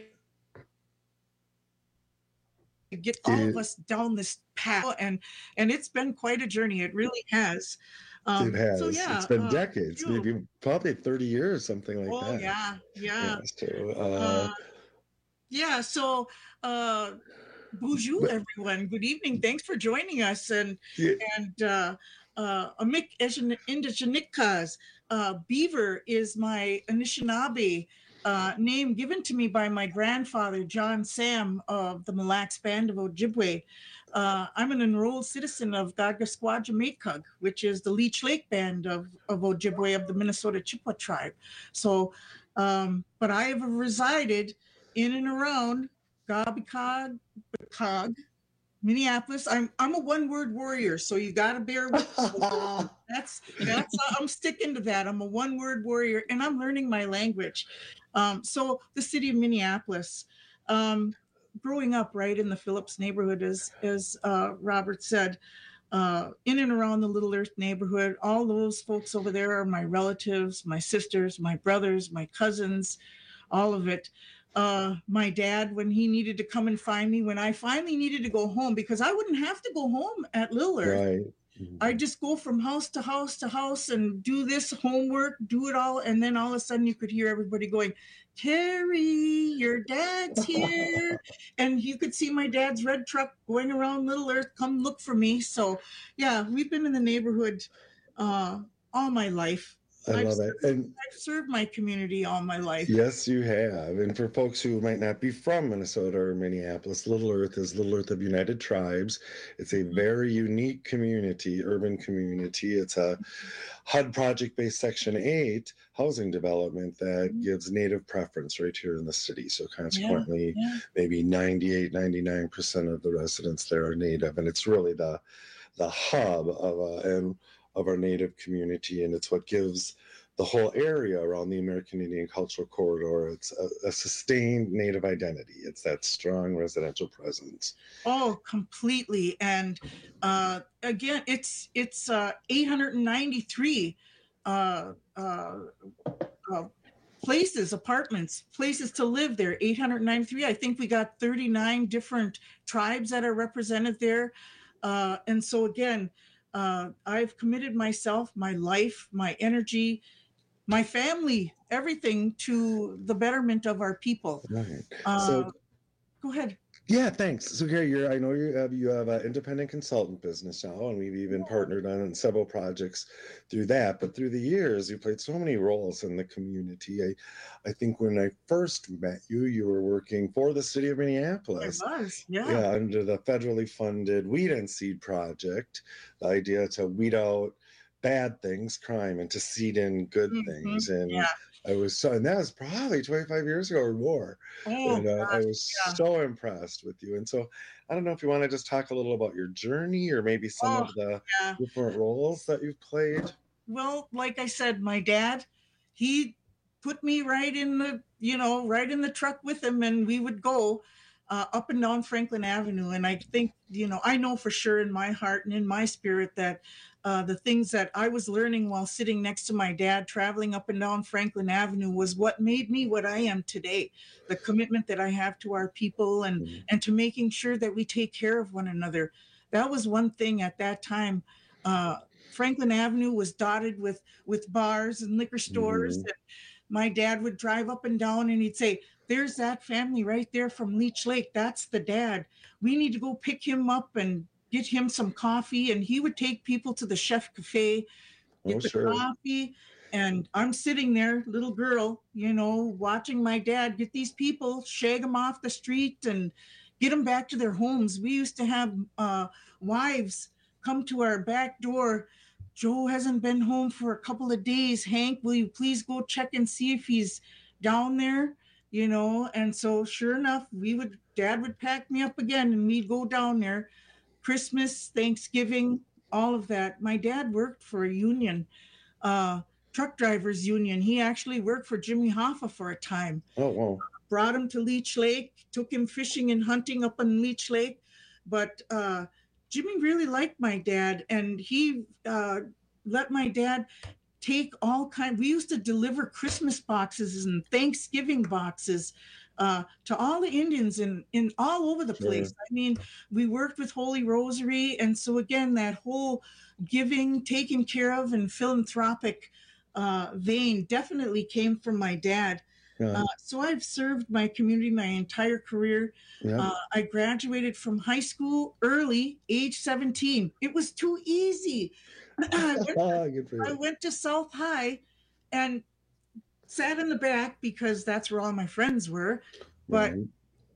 get all of us down this path. And and it's been quite a journey. It really has. Um, it has. So, yeah, it's been uh, decades, you, maybe probably thirty years, something like oh, that. Yeah, yeah. Yeah. So, uh, uh, yeah, so uh, bonjour, everyone. Good evening. Thanks for joining us. And yeah. and uh, uh, Amik Indigenikas, uh, Beaver is my Anishinaabe uh, name given to me by my grandfather, John Sam of the Mille Lacs Band of Ojibwe. Uh, I'm an enrolled citizen of Gagasquajametkug, which is the Leech Lake Band of, of Ojibwe of the Minnesota Chippewa tribe. So, um, but I have resided in and around Gabikog, Minneapolis. I'm I'm a one-word warrior, so you got to bear with me. That's that's I'm sticking to that. I'm a one-word warrior, and I'm learning my language. Um, so the city of Minneapolis. Um, growing up right in the Phillips neighborhood, as as uh, Robert said, uh, in and around the Little Earth neighborhood, all those folks over there are my relatives, my sisters, my brothers, my cousins, all of it. Uh, my dad, when he needed to come and find me, when I finally needed to go home, because I wouldn't have to go home at Little Earth. Right. I just go from house to house to house and do this homework, do it all. And then all of a sudden you could hear everybody going, Carrie, your dad's here. And you could see my dad's red truck going around Little Earth, come look for me. So yeah, we've been in the neighborhood uh, all my life. I I've love served, it. And I've served my community all my life. yes, you have. And for folks who might not be from Minnesota or Minneapolis, Little Earth is Little Earth of United Tribes. It's a very unique community, urban community. It's a H U D project-based Section eight housing development that mm-hmm. gives Native preference right here in the city. So consequently, yeah, yeah. maybe ninety-eight, ninety-nine percent of the residents there are Native. And it's really the the hub of a, and of our Native community, and it's what gives the whole area around the American Indian Cultural Corridor, it's a, a sustained Native identity. It's that strong residential presence. Oh, completely. And uh, again, it's it's uh, eight hundred ninety-three uh, uh, uh, places, apartments, places to live there, eight hundred ninety-three. I think we got thirty-nine different tribes that are represented there. Uh, and so again, Uh, I've committed myself, my life, my energy my family, everything to the betterment of our people. Right. Uh, So go ahead. yeah, thanks. So Gary, you're, I know you have you have an independent consultant business now, and we've even partnered on several projects through that. But through the years, you played so many roles in the community. I, I think when I first met you, you were working for the city of Minneapolis. I was, yeah. Yeah, under the federally funded Weed and Seed project, the idea to weed out bad things, crime, and to seed in good Mhm, things. And yeah. I was so, and that was probably twenty-five years ago or more. Oh, and uh, I gosh, was yeah. so impressed with you. And so I don't know if you want to just talk a little about your journey or maybe some Oh, of the yeah. different roles that you've played. Well, like I said, my dad, he put me right in the, you know, right in the truck with him, and we would go uh, up and down Franklin Avenue. And I think, you know, I know for sure in my heart and in my spirit that uh, the things that I was learning while sitting next to my dad, traveling up and down Franklin Avenue, was what made me what I am today. The commitment that I have to our people and, and to making sure that we take care of one another. That was one thing at that time. Uh, Franklin Avenue was dotted with with bars and liquor stores. Mhm. And my dad would drive up and down and he'd say, "There's that family right there from Leech Lake. That's the dad. We need to go pick him up and get him some coffee." And he would take people to the Chef Cafe, get Oh, the sure. coffee. And I'm sitting there, little girl, you know, watching my dad get these people, shag them off the street and get them back to their homes. We used to have uh, wives come to our back door. "Joe hasn't been home for a couple of days. Hank, will you please go check and see if he's down there?" You know, and so sure enough, we would, dad would pack me up again and we'd go down there. Christmas, Thanksgiving, all of that. My dad worked for a union, uh, truck drivers union. He actually worked for Jimmy Hoffa for a time. Oh, wow. Brought him to Leech Lake, took him fishing and hunting up on Leech Lake. But uh, Jimmy really liked my dad, and he uh, let my dad take all kind. We used to deliver Christmas boxes and Thanksgiving boxes uh, to all the Indians in in all over the place. Sure. I mean, we worked with Holy Rosary, and so again, that whole giving, taking care of, and philanthropic uh, vein definitely came from my dad. Yeah. Uh, so I've served my community my entire career. Yeah. Uh, I graduated from high school early, age seventeen. It was too easy. I, went Ah, to, good for I you. went to South High and sat in the back because that's where all my friends were. But Right.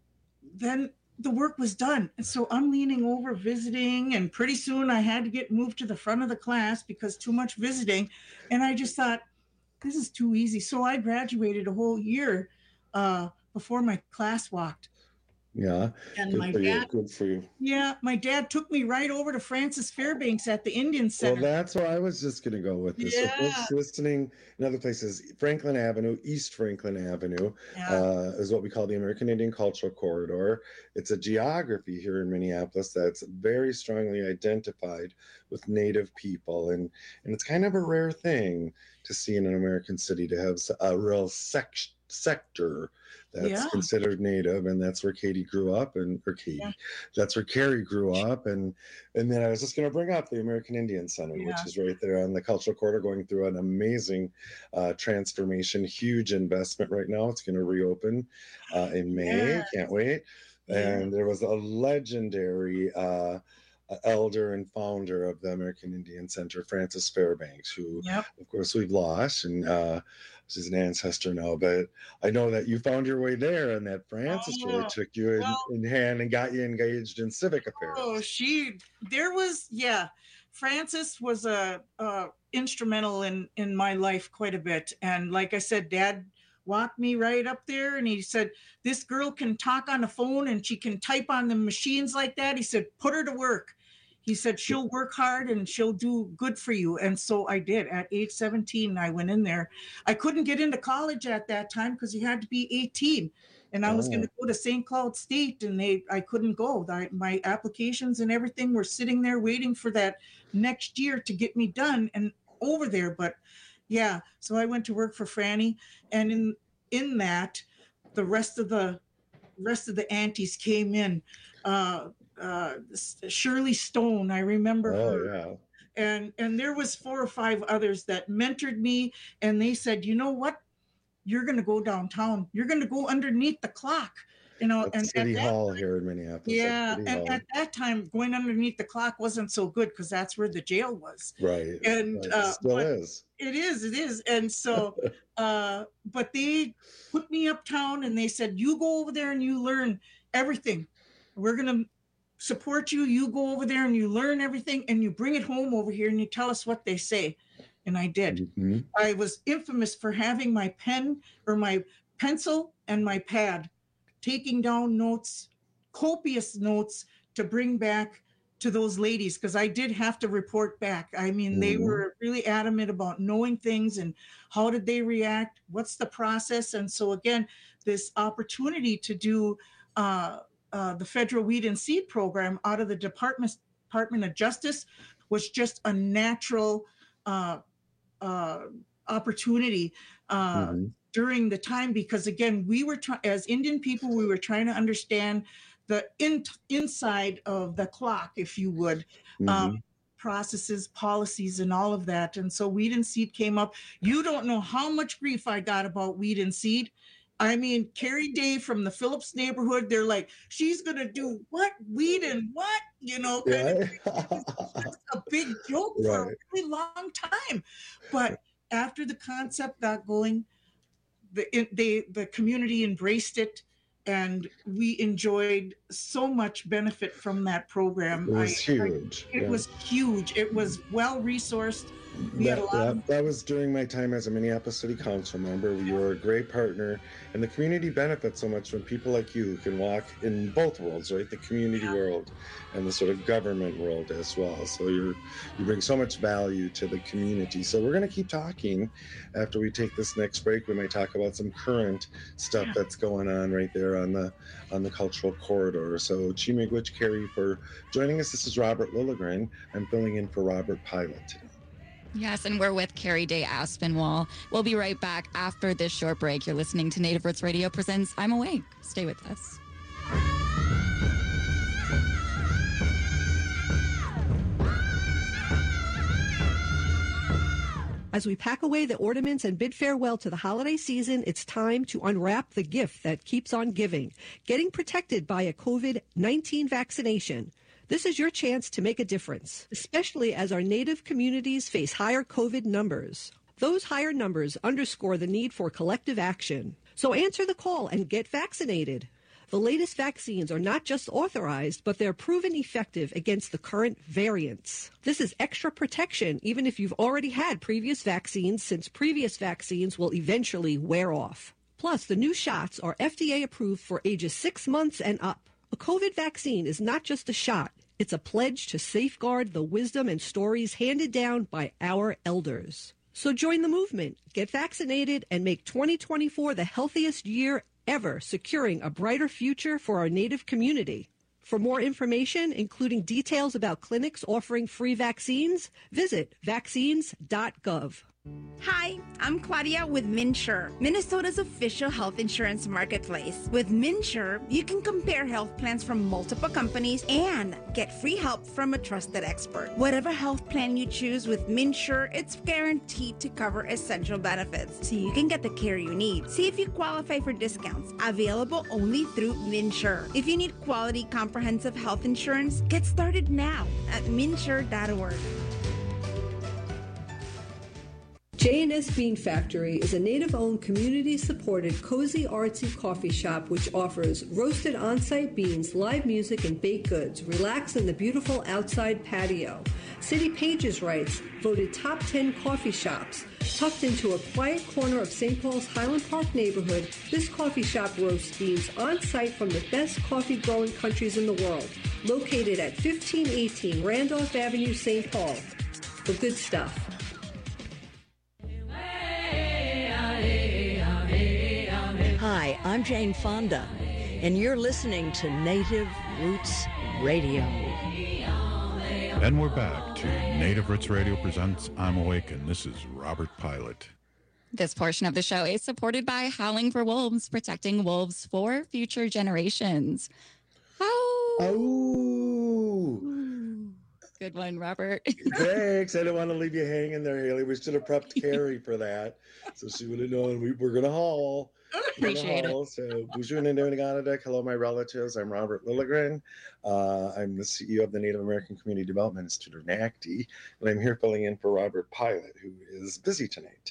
then the work was done. And so I'm leaning over visiting, and pretty soon I had to get moved to the front of the class because too much visiting. And I just thought, this is too easy. So I graduated a whole year uh, before my class walked. Yeah. And Good my for you. dad, Good for you. yeah, my dad took me right over to Francis Fairbanks at the Indian Center. Well, that's where I was just going to go with this. So Yeah. folks listening in other places, Franklin Avenue, East Franklin Avenue, Yeah. uh, is what we call the American Indian Cultural Corridor. It's a geography here in Minneapolis that's very strongly identified with Native people. And, and it's kind of a rare thing to see in an American city to have a real sec- sector that's Yeah. considered Native, and that's where Katie grew up, and or Katie, Yeah. that's where Carrie grew up, and and then I was just going to bring up the American Indian Center, Yeah. which is right there on the Cultural Corridor, going through an amazing uh, transformation, huge investment right now. It's going to reopen uh, in May. Yes. Can't wait. Yeah. And there was a legendary uh, uh, elder and founder of the American Indian Center, Francis Fairbanks, who, Yep. of course, we've lost, and uh, she's an ancestor now. But I know that you found your way there, and that Francis really Oh, took you in, well- in hand and got you engaged in civic affairs. Oh, she, there was, yeah. Francis was a, uh, instrumental in, in my life quite a bit. And like I said, Dad walked me right up there and he said, "This girl can talk on the phone and she can type on the machines like that." He said, "Put her to work." He said, "She'll work hard and she'll do good for you." And so I did. At age seventeen, I went in there. I couldn't get into college at that time because you had to be eighteen. And I was going to Oh. go to Saint Cloud State, and they I couldn't go. I, my applications and everything were sitting there waiting for that next year to get me done and over there. But yeah, so I went to work for Franny, and in in that, the rest of the rest of the aunties came in. Uh, uh, Shirley Stone, I remember Oh, her. yeah. And, and there was four or five others that mentored me, and they said, you know what? You're going to go downtown. You're going to go underneath the clock. You know, At and City at that, Hall here in Minneapolis. yeah, City and Hall. at that time, going underneath the clock wasn't so good because that's where the jail was. Right. And right. uh, Still but is. It is. It is. And so, uh, but they put me uptown, and they said, "You go over there and you learn everything. We're gonna support you. You go over there and you learn everything, and you bring it home over here, and you tell us what they say." And I did. Mm-hmm. I was infamous for having my pen or my pencil and my pad, taking down notes, copious notes to bring back to those ladies, because I did have to report back. I mean, mm-hmm. they were really adamant about knowing things and how did they react, what's the process. And so again, this opportunity to do uh, uh, the federal weed and seed program out of the Department, Department of Justice was just a natural uh, uh, opportunity uh, mm-hmm. during the time, because again, we were trying, as Indian people, we were trying to understand the in, inside of the clock, if you would, mm-hmm. um, processes, policies, and all of that. And so weed and seed came up. You don't know how much grief I got about weed and seed. I mean, Carrie Day from the Phillips neighborhood, they're like, she's going to do what? Weed and what? You know, kind right. of a big joke right. for a really long time. But after the concept got going, the, it, they, the community embraced it. And we enjoyed so much benefit from that program. It was I, huge. I, it yeah. was huge. It was well resourced. We that, had a lot that, of- that was during my time as a Minneapolis City Council member. You were a great partner, and the community benefits so much when people like you who can walk in both worlds, right? The community yeah. world and the sort of government world as well. So you're you bring so much value to the community. So we're going to keep talking after we take this next break. We might talk about some current stuff yeah. that's going on right there on the on the cultural corridor. So Chi-miigwech Carrie for joining us. This is Robert Lilligren. I'm filling in for Robert Pilot today. Yes, and we're with Carrie Day Aspinwall. We'll be right back after this short break. You're listening to Native Roots Radio presents I'm Awake. Stay with us. As we pack away the ornaments and bid farewell to the holiday season, it's time to unwrap the gift that keeps on giving, getting protected by a COVID nineteen vaccination. This is your chance to make a difference, especially as our Native communities face higher COVID numbers. Those higher numbers underscore the need for collective action. So answer the call and get vaccinated. The latest vaccines are not just authorized, but they're proven effective against the current variants. This is extra protection even if you've already had previous vaccines, since previous vaccines will eventually wear off. Plus, the new shots are F D A approved for ages six months and up. A COVID vaccine is not just a shot. It's a pledge to safeguard the wisdom and stories handed down by our elders. So join the movement, get vaccinated, and make twenty twenty-four the healthiest year ever, securing a brighter future for our Native community. For more information, including details about clinics offering free vaccines, visit vaccines dot gov. Hi, I'm Claudia with MinSure, Minnesota's official health insurance marketplace. With MinSure, you can compare health plans from multiple companies and get free help from a trusted expert. Whatever health plan you choose with MinSure, it's guaranteed to cover essential benefits, so you can get the care you need. See if you qualify for discounts, available only through MinSure. If you need quality, comprehensive health insurance, get started now at minsure dot org. J and S Bean Factory is a Native-owned, community-supported, cozy, artsy coffee shop which offers roasted on-site beans, live music, and baked goods. Relax in the beautiful outside patio. City Pages writes, voted top ten coffee shops. Tucked into a quiet corner of Saint Paul's Highland Park neighborhood, this coffee shop roasts beans on-site from the best coffee-growing countries in the world. Located at fifteen eighteen Randolph Avenue, Saint Paul. The good stuff. Hi, I'm Jane Fonda, and you're listening to Native Roots Radio. And we're back to Native Roots Radio presents I'm Awake, and this is Robert Pilot. This portion of the show is supported by Howling for Wolves, protecting wolves for future generations. Oh. Oh. Good one, Robert. Thanks. I didn't want to leave you hanging there, Haley. We should have prepped Carrie for that, so she would have known we were going to haul. Appreciate it. So, bonjour and Nunaganak. Hello, my relatives. I'm Robert Lilligren. Uh, I'm the C E O of the Native American Community Development Institute, or NACD, and I'm here filling in for Robert Pilot, who is busy tonight.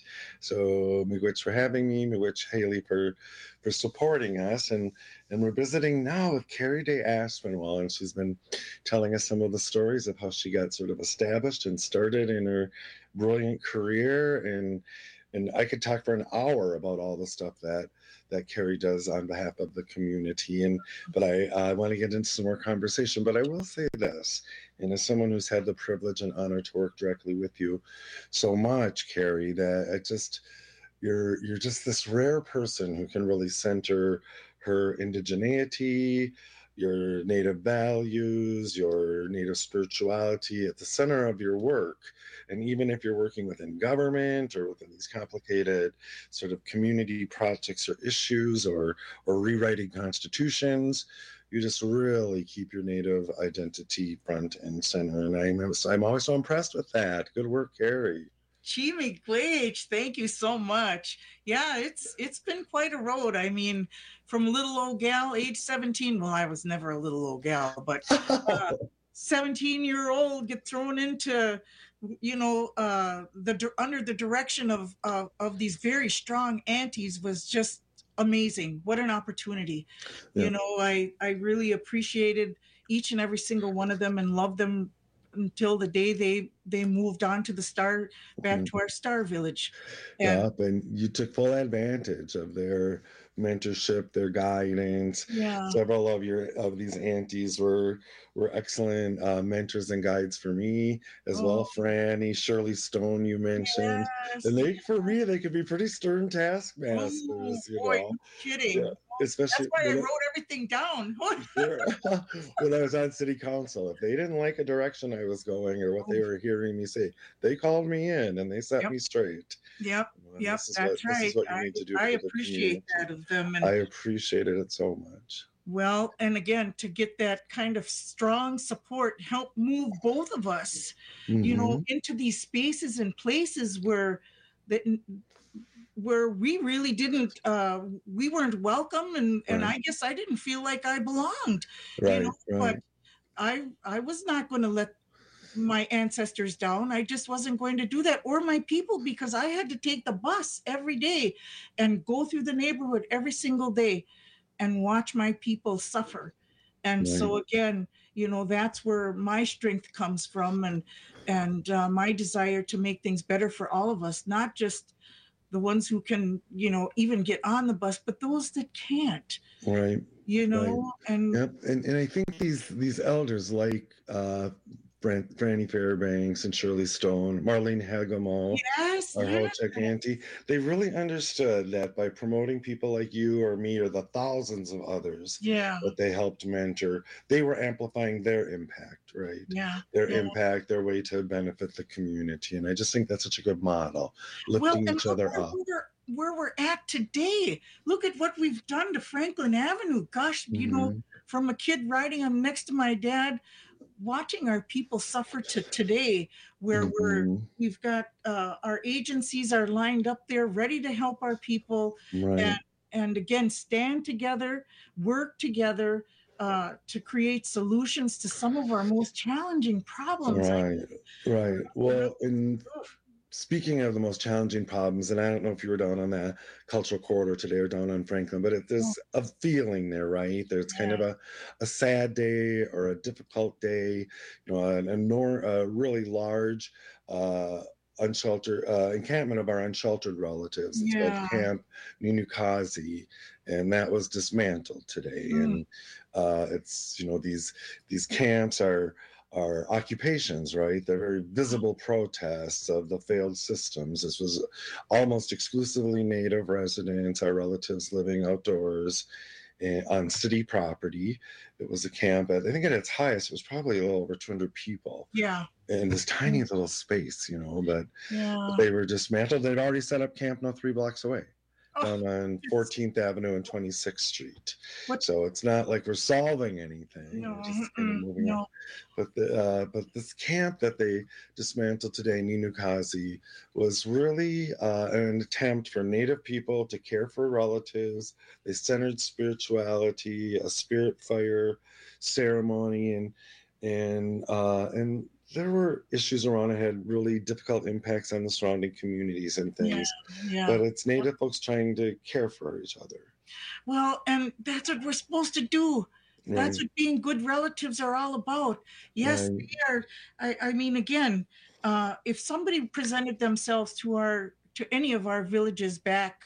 So, miigwech for having me, miigwech Haley for for supporting us, and and we're visiting now with Carrie Day Aspinwall, and she's been telling us some of the stories of how she got sort of established and started in her brilliant career, and and I could talk for an hour about all the stuff that that Carrie does on behalf of the community. And but I uh, want to get into some more conversation. But I will say this, and as someone who's had the privilege and honor to work directly with you so much, Carrie, that I just you're you're just this rare person who can really center her indigeneity, your Native values, your Native spirituality at the center of your work. And even if you're working within government or within these complicated sort of community projects or issues, or or rewriting constitutions, you just really keep your Native identity front and center. And I'm, I'm always so impressed with that. Good work, Carrie. Gee, miigwech, thank you so much. Yeah, it's it's been quite a road. I mean, from little old gal, age seventeen. Well, I was never a little old gal, but uh, seventeen-year-old get thrown into, you know, uh, the under the direction of uh, of these very strong aunties was just amazing. What an opportunity. Yeah. You know, I I really appreciated each and every single one of them and loved them until the day they they moved on to the star back mm-hmm. to our star village. And, yep, and you took full advantage of their mentorship, their guidance. Yeah. Several of your of these aunties were were excellent uh, mentors and guides for me as oh. well. Franny, Shirley Stone, you mentioned, yes. and they for me they could be pretty stern taskmasters. Oh, you boy, know, no kidding. Yeah. Especially that's why I when, wrote everything down. Sure. When I was on city council, if they didn't like a direction I was going or what they were hearing me say, they called me in and they set yep. me straight. Yep, and yep, that's what, right. This is what you I, need to do. I for appreciate the that of them. And I appreciated it so much. Well, and again, to get that kind of strong support help move both of us, mm-hmm. you know, into these spaces and places where that. where we really didn't, uh, we weren't welcome, and, and right. I guess I didn't feel like I belonged, right, you know, right. but I I was not going to let my ancestors down. I just wasn't going to do that, or my people, because I had to take the bus every day and go through the neighborhood every single day and watch my people suffer. And right. so again, you know, that's where my strength comes from, and, and uh, my desire to make things better for all of us, not just the ones who can, you know, even get on the bus, but those that can't. Right. You know, right. and yep. and and I think these these elders like uh, Fran, Franny Fairbanks and Shirley Stone, Marlene Hagemo, yes, our yes. Ho-Chek auntie, they really understood that by promoting people like you or me or the thousands of others yeah. that they helped mentor, they were amplifying their impact, right? Yeah. Their yeah. impact, their way to benefit the community. And I just think that's such a good model, lifting well, each other up. We're, where we're at today. Look at what we've done to Franklin Avenue. Gosh, you mm-hmm. know, from a kid riding on next to my dad, watching our people suffer to today, where mm-hmm. we're we've got uh, our agencies are lined up there ready to help our people, right. and and again stand together, work together uh, to create solutions to some of our most challenging problems. Right, right. Well, and speaking of the most challenging problems, and I don't know if you were down on that cultural corridor today or down on Franklin, but it, there's a feeling there, right? There's kind yeah. of a, a sad day or a difficult day, you know, an, a, nor, a really large uh, unsheltered uh, encampment of our unsheltered relatives. It's yeah. called Camp Ninukazi, and that was dismantled today. Mm. And uh, it's, you know, these these camps are are occupations, right? They're very visible protests of the failed systems. This was almost exclusively Native residents, our relatives living outdoors and on city property. It was a camp, at, I think at its highest, it was probably a little over two hundred people. Yeah. In this tiny little space, you know, but yeah. they were dismantled. They'd already set up camp no three blocks away. down on fourteenth Avenue and twenty-sixth Street. What? So it's not like we're solving anything. No, We're just kind of moving no. on. But the uh, but this camp that they dismantled today, Ninukazi, was really uh, an attempt for Native people to care for relatives. They centered spirituality, a spirit fire ceremony, and and uh, and there were issues around it, had really difficult impacts on the surrounding communities and things. Yeah, yeah. But it's Native folks trying to care for each other. Well, and that's what we're supposed to do. That's Right. what being good relatives are all about. Yes, Right. they are. I, I mean, again, uh, if somebody presented themselves to our to any of our villages back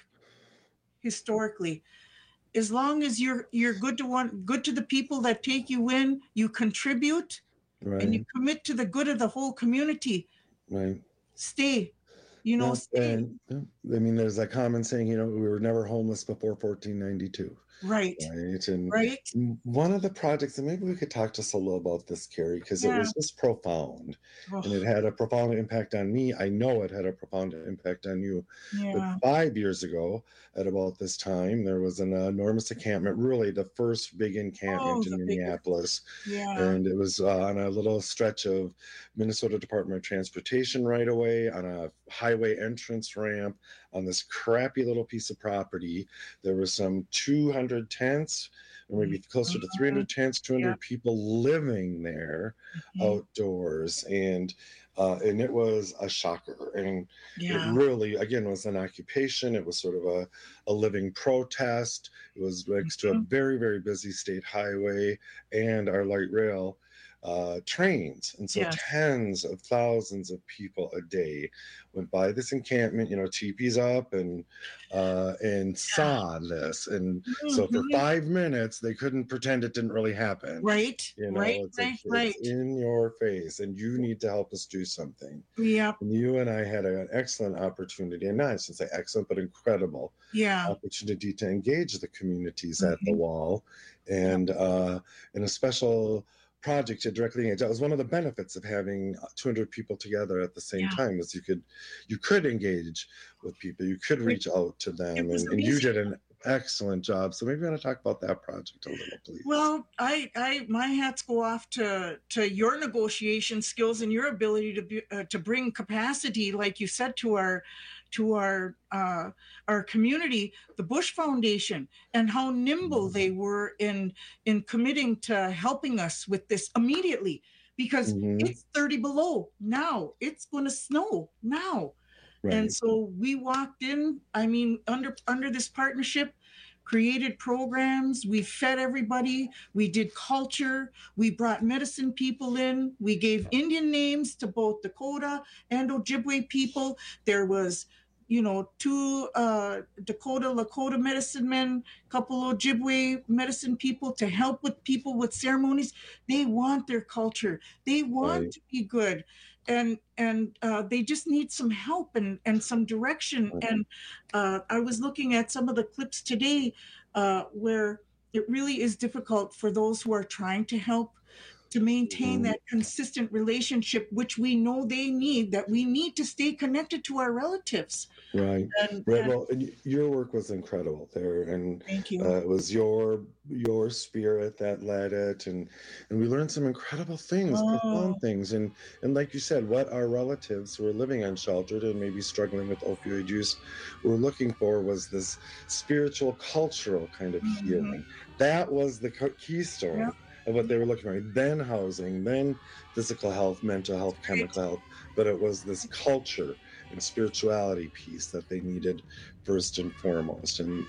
historically, as long as you're you're good to one good to the people that take you in, you contribute and you Right. commit to the good of the whole community. Right. Stay, you know, Yeah, stay. and yeah, I mean, there's that common saying, you know, we were never homeless before fourteen ninety-two. Right. Right. And Right. m- one of the projects, and maybe we could talk just a little about this, Carrie, because it Yeah. was just profound. Oh. And it had a profound impact on me. I know it had a profound impact on you. Yeah. But five years ago, at about this time, there was an enormous encampment, really the first big encampment Oh, in the biggest. Minneapolis. Yeah. And it was uh, on a little stretch of Minnesota Department of Transportation right away, on a highway entrance ramp, on this crappy little piece of property. There was some two hundred tents, or maybe closer to three hundred tents, two hundred Yeah. people living there Mhm. outdoors. And uh, and it was a shocker. And Yeah. it really, again, was an occupation. It was sort of a, a living protest. It was next to a very, very busy state highway and our light rail uh, trains. And so Yes. tens of thousands of people a day went by this encampment, you know, teepees up and uh, and saw this. And so for Mhm. five minutes, they couldn't pretend it didn't really happen. Right. You know, Right. it's like, Right. it's Right. in your face, and you need to help us do something. Yep. And you and I had an excellent opportunity, and not I should say excellent, but incredible Yeah. opportunity to engage the communities at the Mhm. wall, and uh, in a special project to directly engage. That was one of the benefits of having two hundred people together at the same Yeah. time, is you could you could engage with people, you could reach out to them, was and, and you amazing. did an excellent job. So maybe you want to talk about that project a little, please. Well, I, I, my hats go off to to your negotiation skills and your ability to be, uh, to bring capacity, like you said, to our to our uh, our community, the Bush Foundation, and how nimble they were in in committing to helping us with this immediately, because Mhm. it's thirty below now. It's going to snow now. And Right. so we walked in, I mean, under under this partnership, created programs, we fed everybody, we did culture, we brought medicine people in, we gave Indian names to both Dakota and Ojibwe people. There was, you know, two uh, Dakota, Lakota medicine men, couple Ojibwe medicine people to help with people with ceremonies. They want their culture. They want Right. to be good. And and uh, they just need some help and, and some direction. Right. And uh, I was looking at some of the clips today uh, where it really is difficult for those who are trying to help to maintain Mhm. that consistent relationship, which we know they need, that we need to stay connected to our relatives. Right. And, Right. and Well, and y- your work was incredible there, and thank you. uh, it was your your spirit that led it, and and we learned some incredible things, Oh. profound things, and and like you said, what our relatives who are living unsheltered and maybe struggling with opioid use were looking for was this spiritual, cultural kind of Mhm. healing. That was the co- keystone Yep. of what they were looking for. Then housing, then physical health, mental health, chemical health, but it was this culture and spirituality piece that they needed first and foremost, and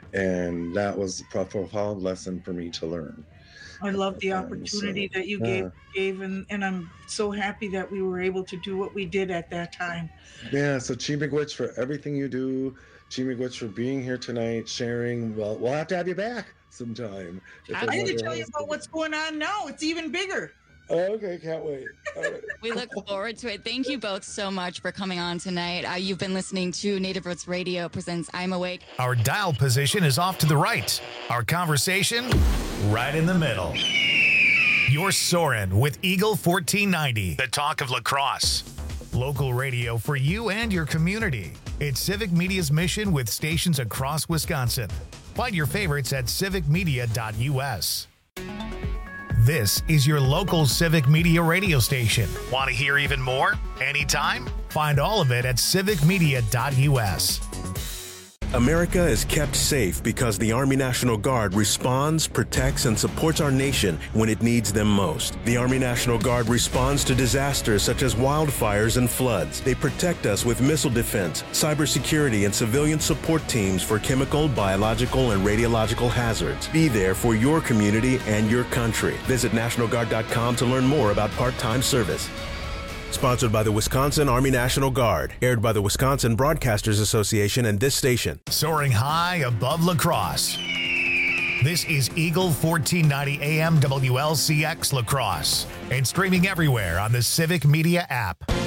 and that was a pro- profound lesson for me to learn. I love the Um, opportunity so, that you yeah. gave, gave and, and I'm so happy that we were able to do what we did at that time. Yeah, so Chi Miigwech for everything you do, Chi Miigwech for being here tonight, sharing. Well, we'll have to have you back sometime. if I had to another tell you host- about what's going on now. It's even bigger. Oh, okay, can't wait. All right. We look forward to it. Thank you both so much for coming on tonight. Uh, you've been listening to Native Roots Radio presents I'm Awake. Our dial position is off to the right. Our conversation, right in the middle. You're soaring with Eagle fourteen ninety, the talk of lacrosse. Local radio for you and your community. It's Civic Media's mission with stations across Wisconsin. Find your favorites at civic media dot u s. This is your local Civic Media radio station. Want to hear even more? Anytime? Find all of it at civic media dot u s. America is kept safe because the Army National Guard responds, protects, and supports our nation when it needs them most. The Army National Guard responds to disasters such as wildfires and floods. They protect us with missile defense, cybersecurity, and civilian support teams for chemical, biological, and radiological hazards. Be there for your community and your country. Visit national guard dot com to learn more about part-time service. Sponsored by the Wisconsin Army National Guard. Aired by the Wisconsin Broadcasters Association and this station. Soaring high above La Crosse. This is Eagle fourteen ninety A M W L C X La Crosse. And streaming everywhere on the Civic Media app.